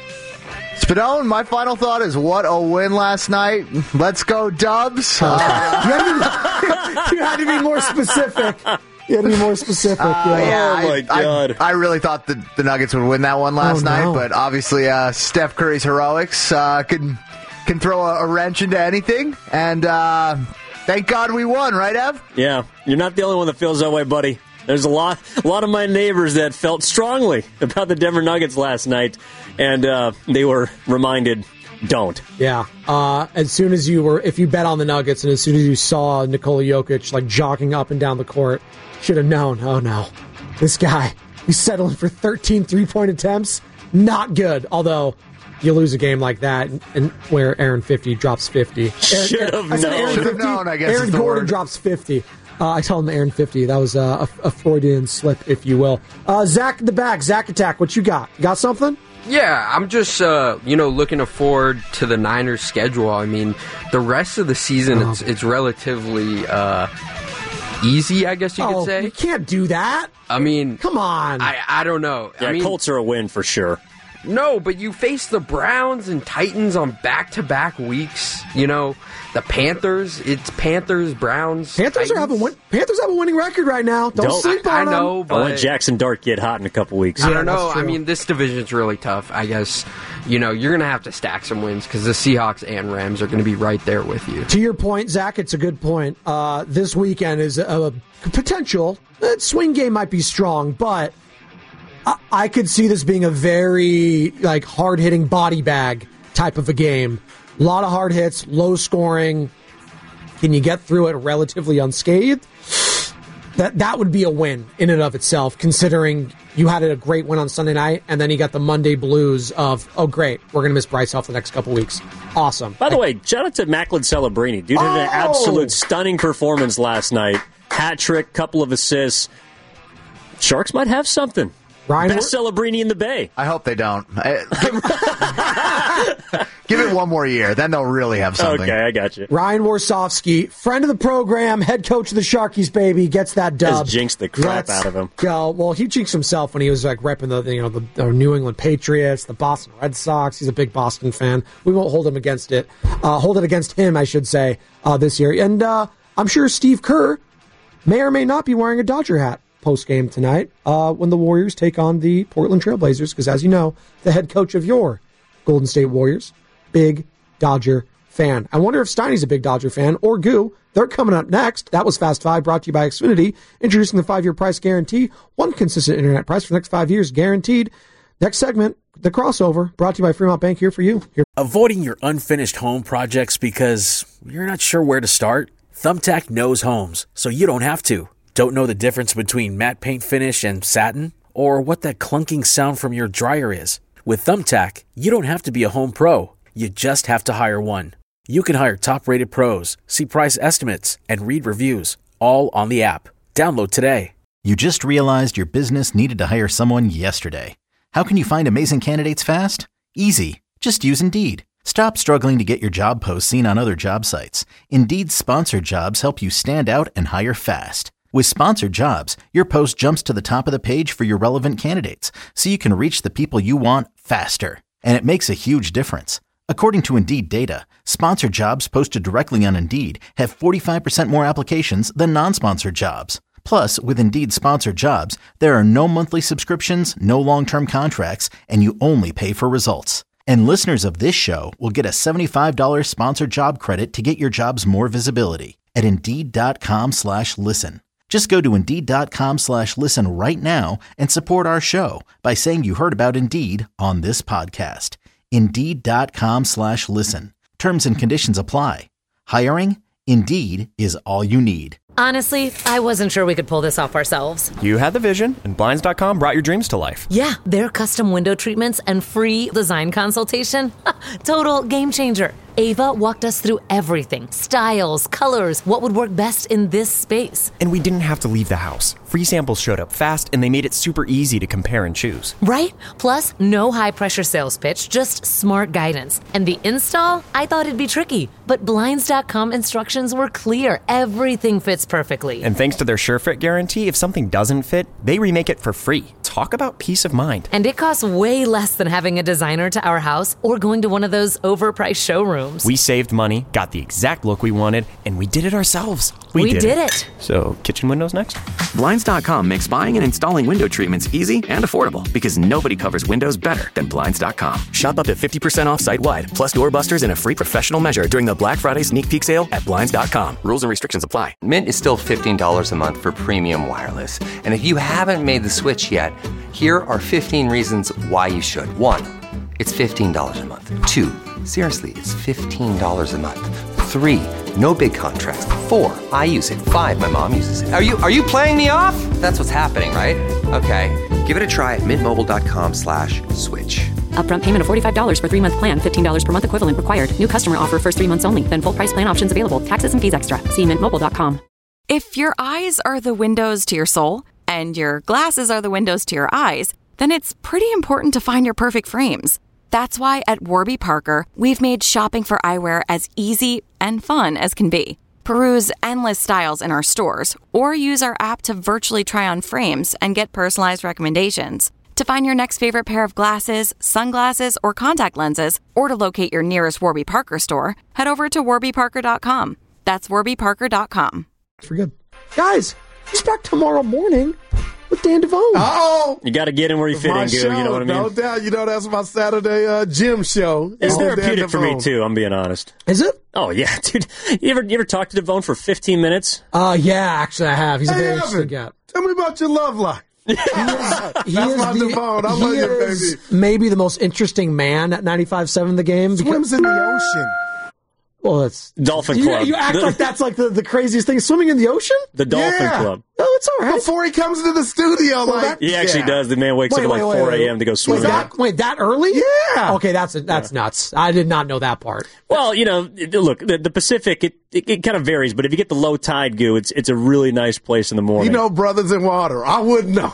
T: Spadone, my final thought is what a win last night. Let's go, Dubs.
H: You had to be more specific. You had to be more specific.
T: Yeah.
J: Oh, my God.
T: I really thought the Nuggets would win that one last night, but obviously Steph Curry's heroics can throw a wrench into anything, and thank God we won, right, Ev?
J: Yeah, you're not the only one that feels that way, buddy. There's a lot of my neighbors that felt strongly about the Denver Nuggets last night, and they were reminded, don't.
H: Yeah. As soon as if you bet on the Nuggets, and as soon as you saw Nikola Jokic like jogging up and down the court, should have known. Oh no, this guy We settling for 13 3-point attempts. Not good. Although you lose a game like that, and where Aaron 50 drops 50.
J: Should have
T: known. I guess
H: Aaron Gordon drops 50. I told him Aaron 50. That was a Freudian slip, if you will. Zach in the back. Zach Attack. What you got? You got something?
S: Yeah, I'm just, looking forward to the Niners' schedule. I mean, the rest of the season, it's relatively easy, I guess you could say.
H: You can't do that.
S: I mean,
H: come on.
S: I don't know.
J: Yeah,
S: I mean,
J: Colts are a win for sure.
S: No, but you face the Browns and Titans on back-to-back weeks. The Panthers. It's Panthers, Browns.
H: Panthers have a winning record right now. Don't sleep on them.
S: I know, but
J: I'll let Jackson Dart get hot in a couple weeks.
S: I don't know. I mean, this division's really tough. I guess you're going to have to stack some wins because the Seahawks and Rams are going to be right there with you.
H: To your point, Zach, it's a good point. This weekend is a potential. Swing game might be strong, but I could see this being a very hard-hitting body bag type of a game. A lot of hard hits, low scoring. Can you get through it relatively unscathed? That would be a win in and of itself, considering you had a great win on Sunday night, and then you got the Monday blues of, oh, great, we're going to miss Bryce Huff the next couple weeks. Awesome.
J: By the way, shout out to Macklin Celebrini. Dude had an absolute stunning performance last night. Hat trick, couple of assists. Sharks might have something. Best Celebrini in the Bay.
T: I hope they don't. Give it one more year, then they'll really have something.
J: Okay, I got you.
H: Ryan Warsofsky, friend of the program, head coach of the Sharkies, baby, gets that dub.
J: Just jinxed the crap out of him.
H: Go. Well, he jinxed himself when he was repping the New England Patriots, the Boston Red Sox. He's a big Boston fan. We won't hold him against it. Hold it against him, I should say, this year. And I'm sure Steve Kerr may or may not be wearing a Dodger hat post-game tonight when the Warriors take on the Portland Trailblazers, because as you know, the head coach of your Golden State Warriors, big Dodger fan. I wonder if Steiny's a big Dodger fan, or Goo. They're coming up next. That was Fast 5, brought to you by Xfinity, introducing the 5-year price guarantee, one consistent internet price for the next 5 years, guaranteed. Next segment, the crossover, brought to you by Fremont Bank, here for you.
L: Avoiding your unfinished home projects because you're not sure where to start? Thumbtack knows homes, so you don't have to. Don't know the difference between matte paint finish and satin? Or what that clunking sound from your dryer is? With Thumbtack, you don't have to be a home pro. You just have to hire one. You can hire top-rated pros, see price estimates, and read reviews, all on the app. Download today.
K: You just realized your business needed to hire someone yesterday. How can you find amazing candidates fast? Easy. Just use Indeed. Stop struggling to get your job posts seen on other job sites. Indeed's sponsored jobs help you stand out and hire fast. With sponsored jobs, your post jumps to the top of the page for your relevant candidates, so you can reach the people you want faster. And it makes a huge difference. According to Indeed data, sponsored jobs posted directly on Indeed have 45% more applications than non-sponsored jobs. Plus, with Indeed sponsored jobs, there are no monthly subscriptions, no long-term contracts, and you only pay for results. And listeners of this show will get a $75 sponsored job credit to get your jobs more visibility at Indeed.com/listen. Just go to Indeed.com/listen right now and support our show by saying you heard about Indeed on this podcast. Indeed.com/listen. Terms and conditions apply. Hiring? Indeed is all you need.
U: Honestly, I wasn't sure we could pull this off ourselves.
V: You had the vision, and Blinds.com brought your dreams to life.
U: Yeah, their custom window treatments and free design consultation. Total game changer. Ava walked us through everything. Styles, colors, what would work best in this space.
V: And we didn't have to leave the house. Free samples showed up fast, and they made it super easy to compare and choose.
U: Right? Plus, no high-pressure sales pitch, just smart guidance. And the install? I thought it'd be tricky. But Blinds.com instructions were clear. Everything fits perfectly.
V: And thanks to their SureFit guarantee, if something doesn't fit, they remake it for free. Talk about peace of mind.
U: And it costs way less than having a designer to our house or going to one of those overpriced showrooms.
V: We saved money, got the exact look we wanted, and we did it ourselves.
U: We did it.
V: So, kitchen windows next?
C: Blinds.com makes buying and installing window treatments easy and affordable because nobody covers windows better than Blinds.com. Shop up to 50% off site-wide, plus doorbusters and a free professional measure during the Black Friday sneak peek sale at Blinds.com. Rules and restrictions apply.
M: Mint is still $15 a month for premium wireless. And if you haven't made the switch yet, here are 15 reasons why you should. 1, it's $15 a month. 2, seriously, it's $15 a month. 3, No big contracts. 4, I use it. 5, my mom uses it. Are you playing me off? That's what's happening, right? Okay, give it a try at mintmobile.com/switch.
N: Upfront payment of $45 for 3-month plan, $15 per month equivalent required. New customer offer first 3 months only. Then full price plan options available. Taxes and fees extra. See mintmobile.com.
O: If your eyes are the windows to your soul and your glasses are the windows to your eyes, then it's pretty important to find your perfect frames. That's why at Warby Parker, we've made shopping for eyewear as easy and fun as can be. Peruse endless styles in our stores or use our app to virtually try on frames and get personalized recommendations. To find your next favorite pair of glasses, sunglasses, or contact lenses, or to locate your nearest Warby Parker store, head over to warbyparker.com. That's warbyparker.com.
H: Forget. Guys, he's back tomorrow morning with Dan Devone.
D: Oh,
J: you got to get in where you fit in, Goo. You know what I mean?
D: No doubt. You know, that's my Saturday gym show.
J: It's therapeutic for me, too, I'm being honest.
H: Is it?
J: Oh, yeah, dude. You ever talk to Devone for 15 minutes?
H: Yeah, actually I have. He's a very interesting guy.
D: Tell me about your love life.
H: He is
D: Devone. I love you, baby.
H: Maybe the most interesting man at 95.7 The Game.
D: Swims in the ocean.
H: Well, that's
J: Dolphin Club.
H: You act like that's like the craziest thing. Swimming in the ocean?
J: The Dolphin Club.
H: Oh, it's all right.
D: Before he comes to the studio,
J: he actually does. The man wakes up at like 4 a.m. to go swimming.
H: That early?
D: Yeah.
H: Okay, that's nuts. I did not know that part.
J: Well, you know, look, the Pacific, it kind of varies, but if you get the low tide, Goo, it's a really nice place in the morning.
D: You know, brothers in water. I wouldn't know.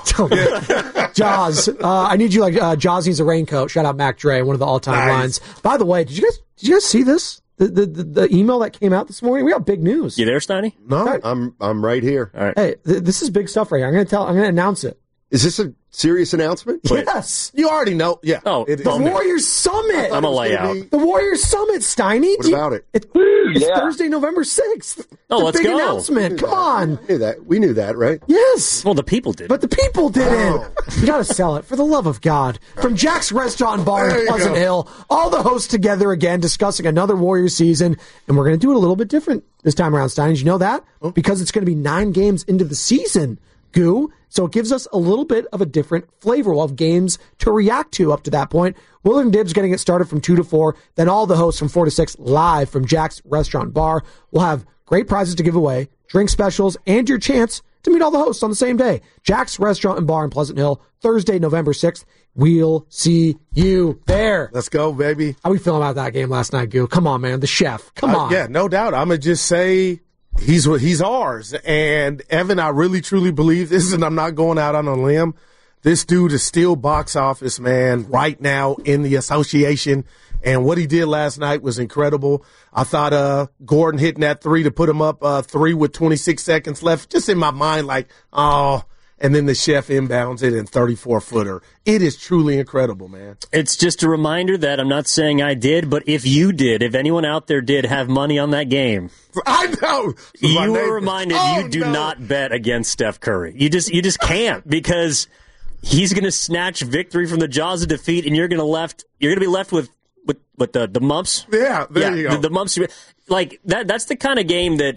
H: Jaws, I need you like Jaws needs a raincoat. Shout out Mac Dre, one of the all-time lines. By the way, did you guys see this? The email that came out this morning. We got big news.
J: You there, Steiny?
E: No, I'm right here.
J: All right.
H: Hey, this is big stuff right here. I'm going to announce it.
E: Is this a serious announcement?
H: Yes.
D: You already know. Yeah.
J: Oh,
H: the Warriors Summit.
J: I'm a layout.
H: The Warriors Summit, Steiny.
E: What about it?
H: It's Thursday, November 6th.
J: Oh, let's
H: big
J: go.
H: Announcement. Come on.
E: We knew that, right?
H: Yes.
J: Well, the people did.
H: But the people didn't. You got to sell it, for the love of God. From Jack's Restaurant and Bar in Pleasant Hill, all the hosts together again discussing another Warriors season, and we're going to do it a little bit different this time around, Steiny. Did you know that? Because it's going to be 9 games into the season, Goo. So it gives us a little bit of a different flavor. We'll have games to react to up to that point. Willard and Dibbs getting it started from 2 to 4. Then all the hosts from 4 to 6 live from Jack's Restaurant Bar. We'll have great prizes to give away, drink specials, and your chance to meet all the hosts on the same day. Jack's Restaurant and Bar in Pleasant Hill, Thursday, November 6th. We'll see you there.
D: Let's go, baby.
H: How we feeling about that game last night, Goo? Come on, man. The chef. Come on.
D: Yeah, no doubt. I'm going to just say he's ours. And Evan, I really, truly believe this, and I'm not going out on a limb. This dude is still box office, man, right now in the association. And what he did last night was incredible. I thought Gordon hitting that 3 to put him up 3 with 26 seconds left. Just in my mind, like, oh. And then the chef inbounds it in 34-footer. It is truly incredible, man.
J: It's just a reminder that I'm not saying I did, but if you did, if anyone out there did have money on that game,
D: I know.
J: You were reminded you do not bet against Steph Curry. You just can't, because he's going to snatch victory from the jaws of defeat, and you're going to be left with the mumps.
D: Yeah, there you go.
J: The mumps. Like that's the kind of game that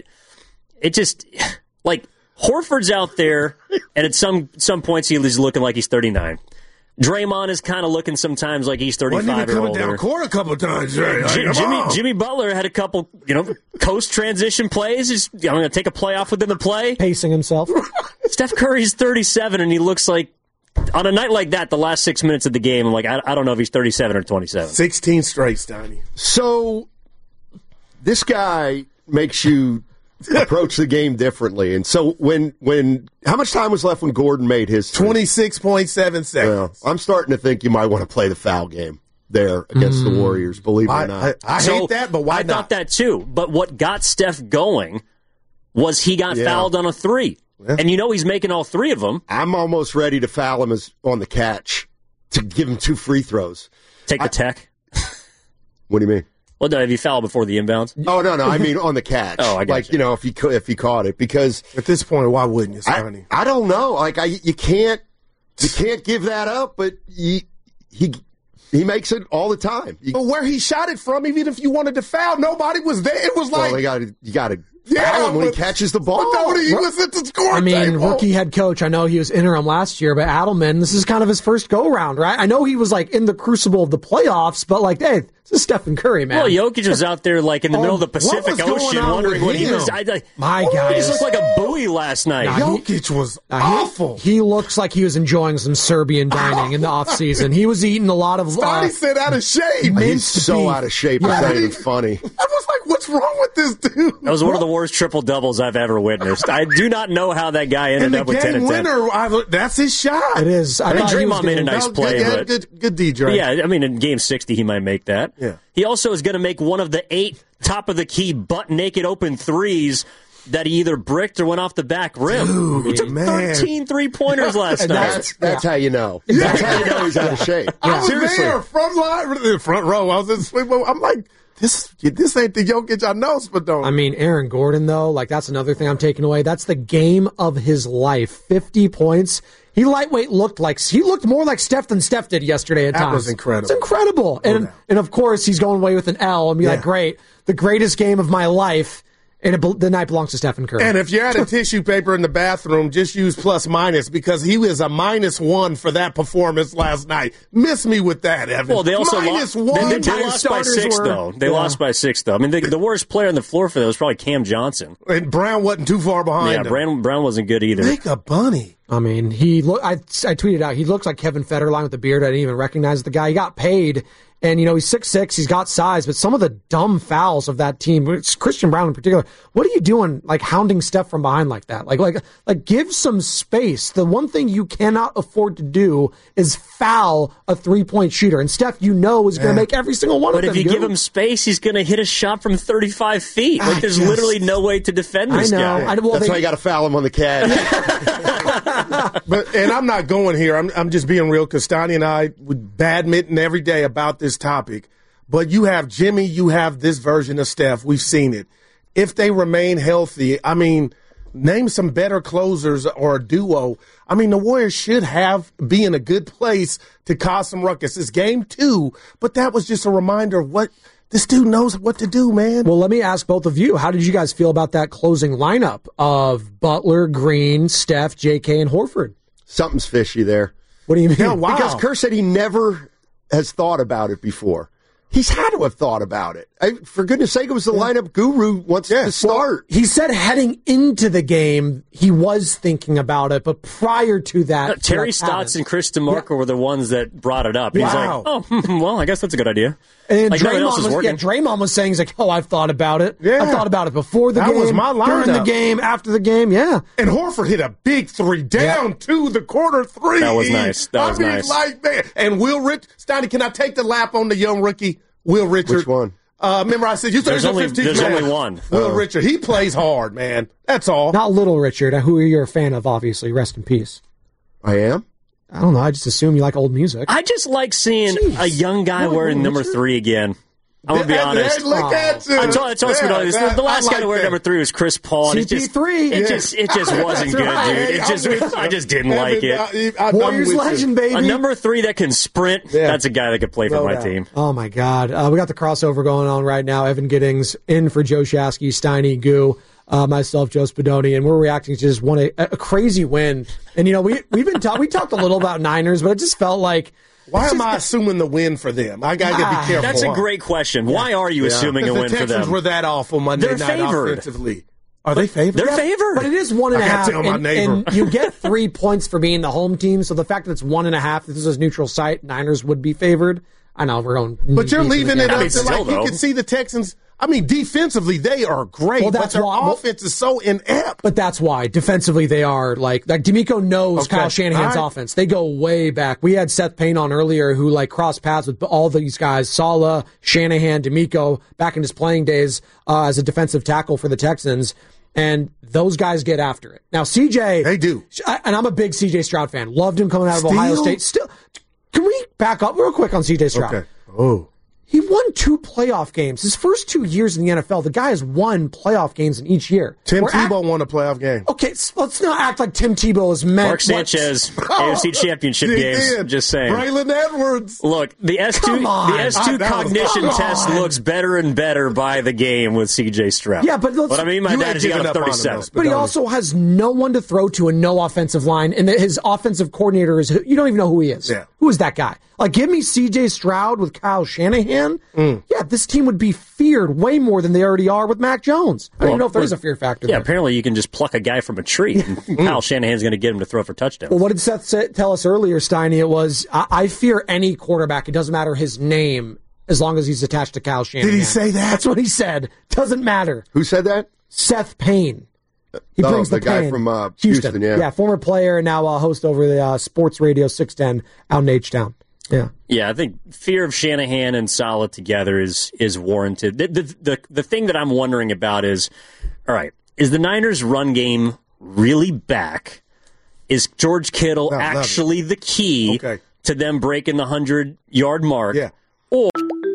J: it just like. Horford's out there, and at some points he's looking like he's 39. Draymond is kind of looking sometimes like he's 35 or older.
D: Wasn't even coming down court a couple times, right?
J: Jimmy Butler had a couple, coast transition plays. I'm going to take a play off within the play.
H: Pacing himself.
J: Steph Curry's 37, and he looks like, on a night like that, the last 6 minutes of the game, I'm like, I don't know if he's 37 or 27.
D: 16 straight, Steiny.
E: So this guy makes you approach the game differently. And so when how much time was left when Gordon made his
D: 26.7 seconds?
E: Well, I'm starting to think you might want to play the foul game there against the Warriors, believe it or not.
D: I hate that, but why not?
J: I thought that too. But what got Steph going was he got fouled on a 3. Yeah. And he's making all 3 of them.
E: I'm almost ready to foul him on the catch to give him 2 free throws.
J: Take the tech?
E: What do you mean?
J: Well, no, have you fouled before the inbounds?
E: Oh, no, I mean on the catch.
J: Oh, I got
E: you. If he caught it, because
D: at this point, why wouldn't you, Sonny?
E: I don't know. Like you can't give that up, but he makes it all the time.
D: But where he shot it from, even if you wanted to foul, nobody was there. It was like
E: you got to Allen when he catches the ball.
D: He was at the score table.
H: Rookie head coach. I know he was interim last year, but Adelman, this is kind of his first go-around, right? I know he was like in the crucible of the playoffs, but like, hey, this is Stephen Curry, man.
J: Well, Jokic was out there like in the middle of the Pacific Ocean wondering what he was.
H: My guy.
J: He just looked like a buoy last night.
D: Jokic was awful.
H: He looks like he was enjoying some Serbian dining in the offseason. He was eating a lot of...
D: Scotty said out of shape.
E: He's so out of shape. It's not even funny.
D: I was like, what's wrong with this dude?
J: That was one of the worst triple-doubles I've ever witnessed. I do not know how that guy ended up with 10 and 10.
D: Winner, that's his shot.
H: It is.
J: I mean, Draymond made a nice play.
D: Good D, Dre.
J: Yeah, I mean, in Game 60, he might make that.
D: Yeah.
J: He also is going to make one of the 8 top-of-the-key, butt-naked open threes that he either bricked or went off the back rim.
D: Dude,
J: he took 13 three-pointers last night.
E: That's how you know. That's how you know he's out of shape.
D: I was there, front row. I was in the sleep. I'm like, this ain't the Jokic I know, Spadoni.
H: I mean, Aaron Gordon, though, like that's another thing I'm taking away. That's the game of his life. 50 points. He looked more like Steph than Steph did yesterday at times.
D: That was incredible.
H: It's incredible. And of course, he's going away with an L and be like, great, the greatest game of my life. And the night belongs to Stephen Curry.
D: And if you're out of tissue paper in the bathroom, just use plus minus because he was a -1 for that performance last night. Miss me with that, Evan.
J: Well, they also
D: -1.
J: They lost by 6, though. They lost by 6, though. I mean, the worst player on the floor for that was probably Cam Johnson.
D: And Brown wasn't too far behind
J: him. Brown wasn't good either.
D: Make a bunny.
H: I mean, I tweeted out, he looks like Kevin Federline with the beard. I didn't even recognize the guy. He got paid. And, he's 6'6", he's got size, but some of the dumb fouls of that team, it's Christian Brown in particular, what are you doing, like, hounding Steph from behind like that? Like, give some space. The one thing you cannot afford to do is foul a three-point shooter. And Steph, is going to make every single one of them.
J: But if you give him space, he's going to hit a shot from 35 feet. Like, there's literally no way to defend this guy.
E: That's why you got to foul him on the catch.
D: And I'm not going here. I'm just being real. Castani and I would badminton every day about this topic. But you have Jimmy, you have this version of Steph. We've seen it. If they remain healthy, I mean, name some better closers or a duo. I mean, the Warriors should be in a good place to cause some ruckus. It's game 2, but that was just a reminder of what this dude knows what to do, man.
H: Well, let me ask both of you, how did you guys feel about that closing lineup of Butler, Green, Steph, JK, and Horford?
E: Something's fishy there.
H: What do you mean?
D: Yeah, wow.
E: Because Kerr said he never has thought about it before. He's had to have thought about it. For goodness sake, it was the lineup guru wants to start.
H: He said heading into the game, he was thinking about it, but prior to that...
J: Terry Stotts and Chris DeMarco were the ones that brought it up. He's like, well, I guess that's a good idea.
H: And
J: like,
H: Draymond was saying, he's like, I've thought about it.
D: Yeah.
H: I've thought about it before the game,
D: that was my lineup.
H: during the game, after the game, yeah.
D: And Horford hit a big 3 down to the corner 3.
J: That was nice. Nice.
D: Like, man. And Will Steiny, can I take the lap on the young rookie? Will Richard.
E: Which one?
D: Remember I said, there's only
J: one.
D: Will Richard. He plays hard, man. That's all.
H: Not Little Richard, who you're a fan of, obviously. Rest in peace.
E: I am?
H: I don't know. I just assume you like old music.
J: I just like seeing a young guy wearing number 3 again. I'm going to be honest.
D: Look at you.
J: I told the last guy to wear number 3 was Chris Paul. And
H: CP3.
J: It just wasn't good, dude. I just didn't like it.
H: Warriors legend, baby.
J: A number 3 that can sprint, that's a guy that could play for my team.
H: Oh, my God. We got the crossover going on right now. Evan Giddings in for Joe Shasky, Steiny, Goo, myself, Joe Spadoni, and we're reacting to just a crazy win. And, we talked a little about Niners, but it just felt like...
D: Why am I assuming the win for them? I got to be careful.
J: That's a great question. Why are you assuming a win for them?
D: The Texans were that awful Monday night offensively. Are they favored?
J: They're favored.
H: But it is 1.5. And you get 3 points for being the home team. So the fact that it's 1.5, if this is neutral site, Niners would be favored. I know we're going.
D: But you're leaving it up to like you can see the Texans. I mean, defensively, they are great, but their offense is so inept.
H: But that's why. Defensively, they are like D'Amico knows Kyle Shanahan's offense. They go way back. We had Seth Payne on earlier who crossed paths with all these guys, Saleh, Shanahan, D'Amico, back in his playing days as a defensive tackle for the Texans. And those guys get after it. Now, CJ.
D: They do.
H: And I'm a big CJ Stroud fan. Loved him coming out of Ohio State. Still, can we back up real quick on CJ Stroud?
D: Okay. Oh.
H: He won 2 playoff games. His first 2 years in the NFL, the guy has won playoff games in each year.
D: Tim Tebow won a playoff game.
H: Okay, let's not act like Tim Tebow is meant.
J: Mark Sanchez, AFC Championship games. Just saying.
D: Braylon Edwards.
J: Look, the S2 cognition test looks better and better by the game with C.J. Stroud.
H: Yeah, but
J: what I mean by that is he got a 37.
H: But he also has no one to throw to and no offensive line, and his offensive coordinator is, you don't even know who he is.
D: Yeah.
H: Who is that guy? Like, give me C.J. Stroud with Kyle Shanahan. Yeah, this team would be feared way more than they already are with Mac Jones. I don't even know if there is a fear factor there.
J: Apparently you can just pluck a guy from a tree, and Kyle Shanahan's going to get him to throw for touchdowns.
H: Well, what did Seth tell us earlier, Steiny? It was, I fear any quarterback. It doesn't matter his name, as long as he's attached to Kyle Shanahan.
D: Did he say that?
H: That's what he said. Doesn't matter.
E: Who said that?
H: Seth Payne. He brings the
E: guy
H: pain.
E: from Houston,
H: yeah, former player and now host over the Sports Radio 610 out in H-Town. Yeah,
J: I think fear of Shanahan and Saleh together is warranted. The thing that I'm wondering about is, all right, is the Niners' run game really back? Is George Kittle actually the key to them breaking the 100-yard mark?
D: Yeah.
J: Or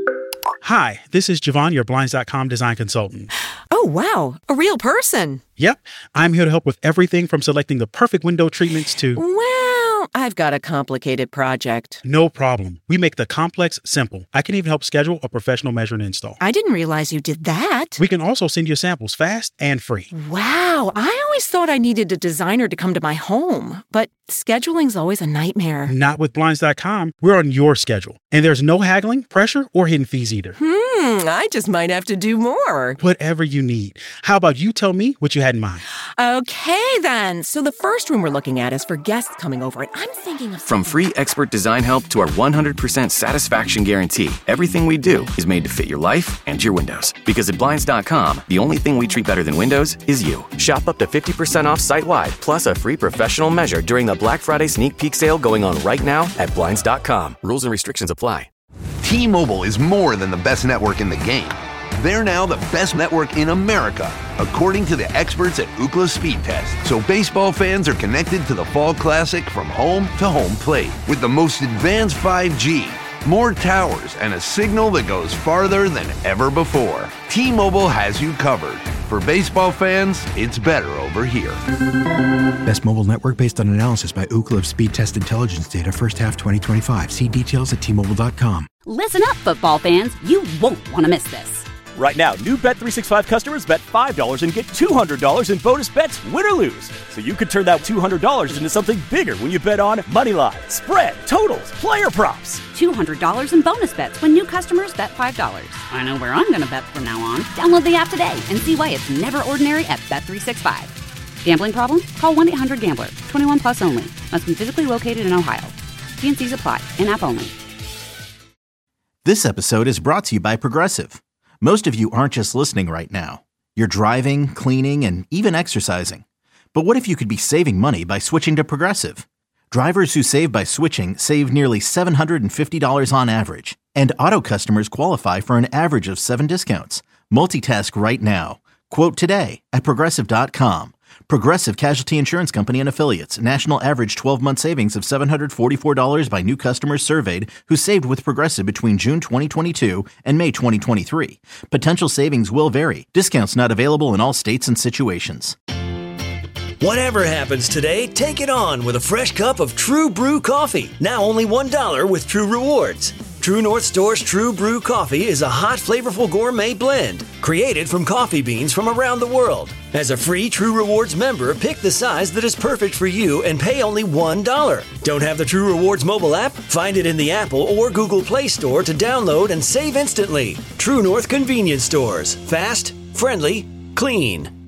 A: Hi, this is Javon, your Blinds.com design consultant.
B: Oh, wow. A real person.
A: Yep. I'm here to help with everything from selecting the perfect window treatments to...
B: Well, I've got a complicated project.
A: No problem. We make the complex simple. I can even help schedule a professional measure and install.
B: I didn't realize you did that.
A: We can also send you samples fast and free.
B: Wow. I always thought I needed a designer to come to my home, but scheduling's always a nightmare.
A: Not with Blinds.com. We're on your schedule. And there's no haggling, pressure, or hidden fees either.
B: I just might have to do more.
A: Whatever you need. How about you tell me what you had in mind?
B: Okay, then. So the first room we're looking at is for guests coming over, and I'm thinking of...
C: From free expert design help to our 100% satisfaction guarantee, everything we do is made to fit your life and your windows. Because at Blinds.com, the only thing we treat better than windows is you. Shop up to 50% off site-wide, plus a free professional measure during the Black Friday sneak peek sale going on right now at Blinds.com. Rules and restrictions apply.
F: T-Mobile is more than the best network in the game. They're now the best network in America, according to the experts at Ookla Speed Test. So baseball fans are connected to the Fall Classic from home to home plate with the most advanced 5G, more towers, and a signal that goes farther than ever before. T-Mobile has you covered. For baseball fans, it's better over here.
G: Best mobile network based on analysis by Ookla of Speed Test Intelligence data first half 2025. See details at T-Mobile.com.
W: Listen up, football fans. You won't want to miss this.
X: Right now, new Bet365 customers bet $5 and get $200 in bonus bets, win or lose. So you could turn that $200 into something bigger when you bet on moneyline, spread, totals, player props.
W: $200 in bonus bets when new customers bet $5. I know where I'm going to bet from now on. Download the app today and see why it's never ordinary at Bet365. Gambling problem? Call 1-800-GAMBLER. 21 plus only. Must be physically located in Ohio. T&Cs apply. In-app only.
K: This episode is brought to you by Progressive. Most of you aren't just listening right now. You're driving, cleaning, and even exercising. But what if you could be saving money by switching to Progressive? Drivers who save by switching save nearly $750 on average. And auto customers qualify for an average of 7 discounts. Multitask right now. Quote today at Progressive.com. Progressive Casualty Insurance Company and Affiliates. National average 12-month savings of $744 by new customers surveyed who saved with Progressive between June 2022 and May 2023. Potential savings will vary. Discounts not available in all states and situations.
Y: Whatever happens today, take it on with a fresh cup of True Brew coffee. Now only $1 with True Rewards. True North Store's True Brew coffee is a hot, flavorful gourmet blend created from coffee beans from around the world. As a free True Rewards member, pick the size that is perfect for you and pay only $1. Don't have the True Rewards mobile app? Find it in the Apple or Google Play Store to download and save instantly. True North Convenience Stores. Fast, friendly, clean.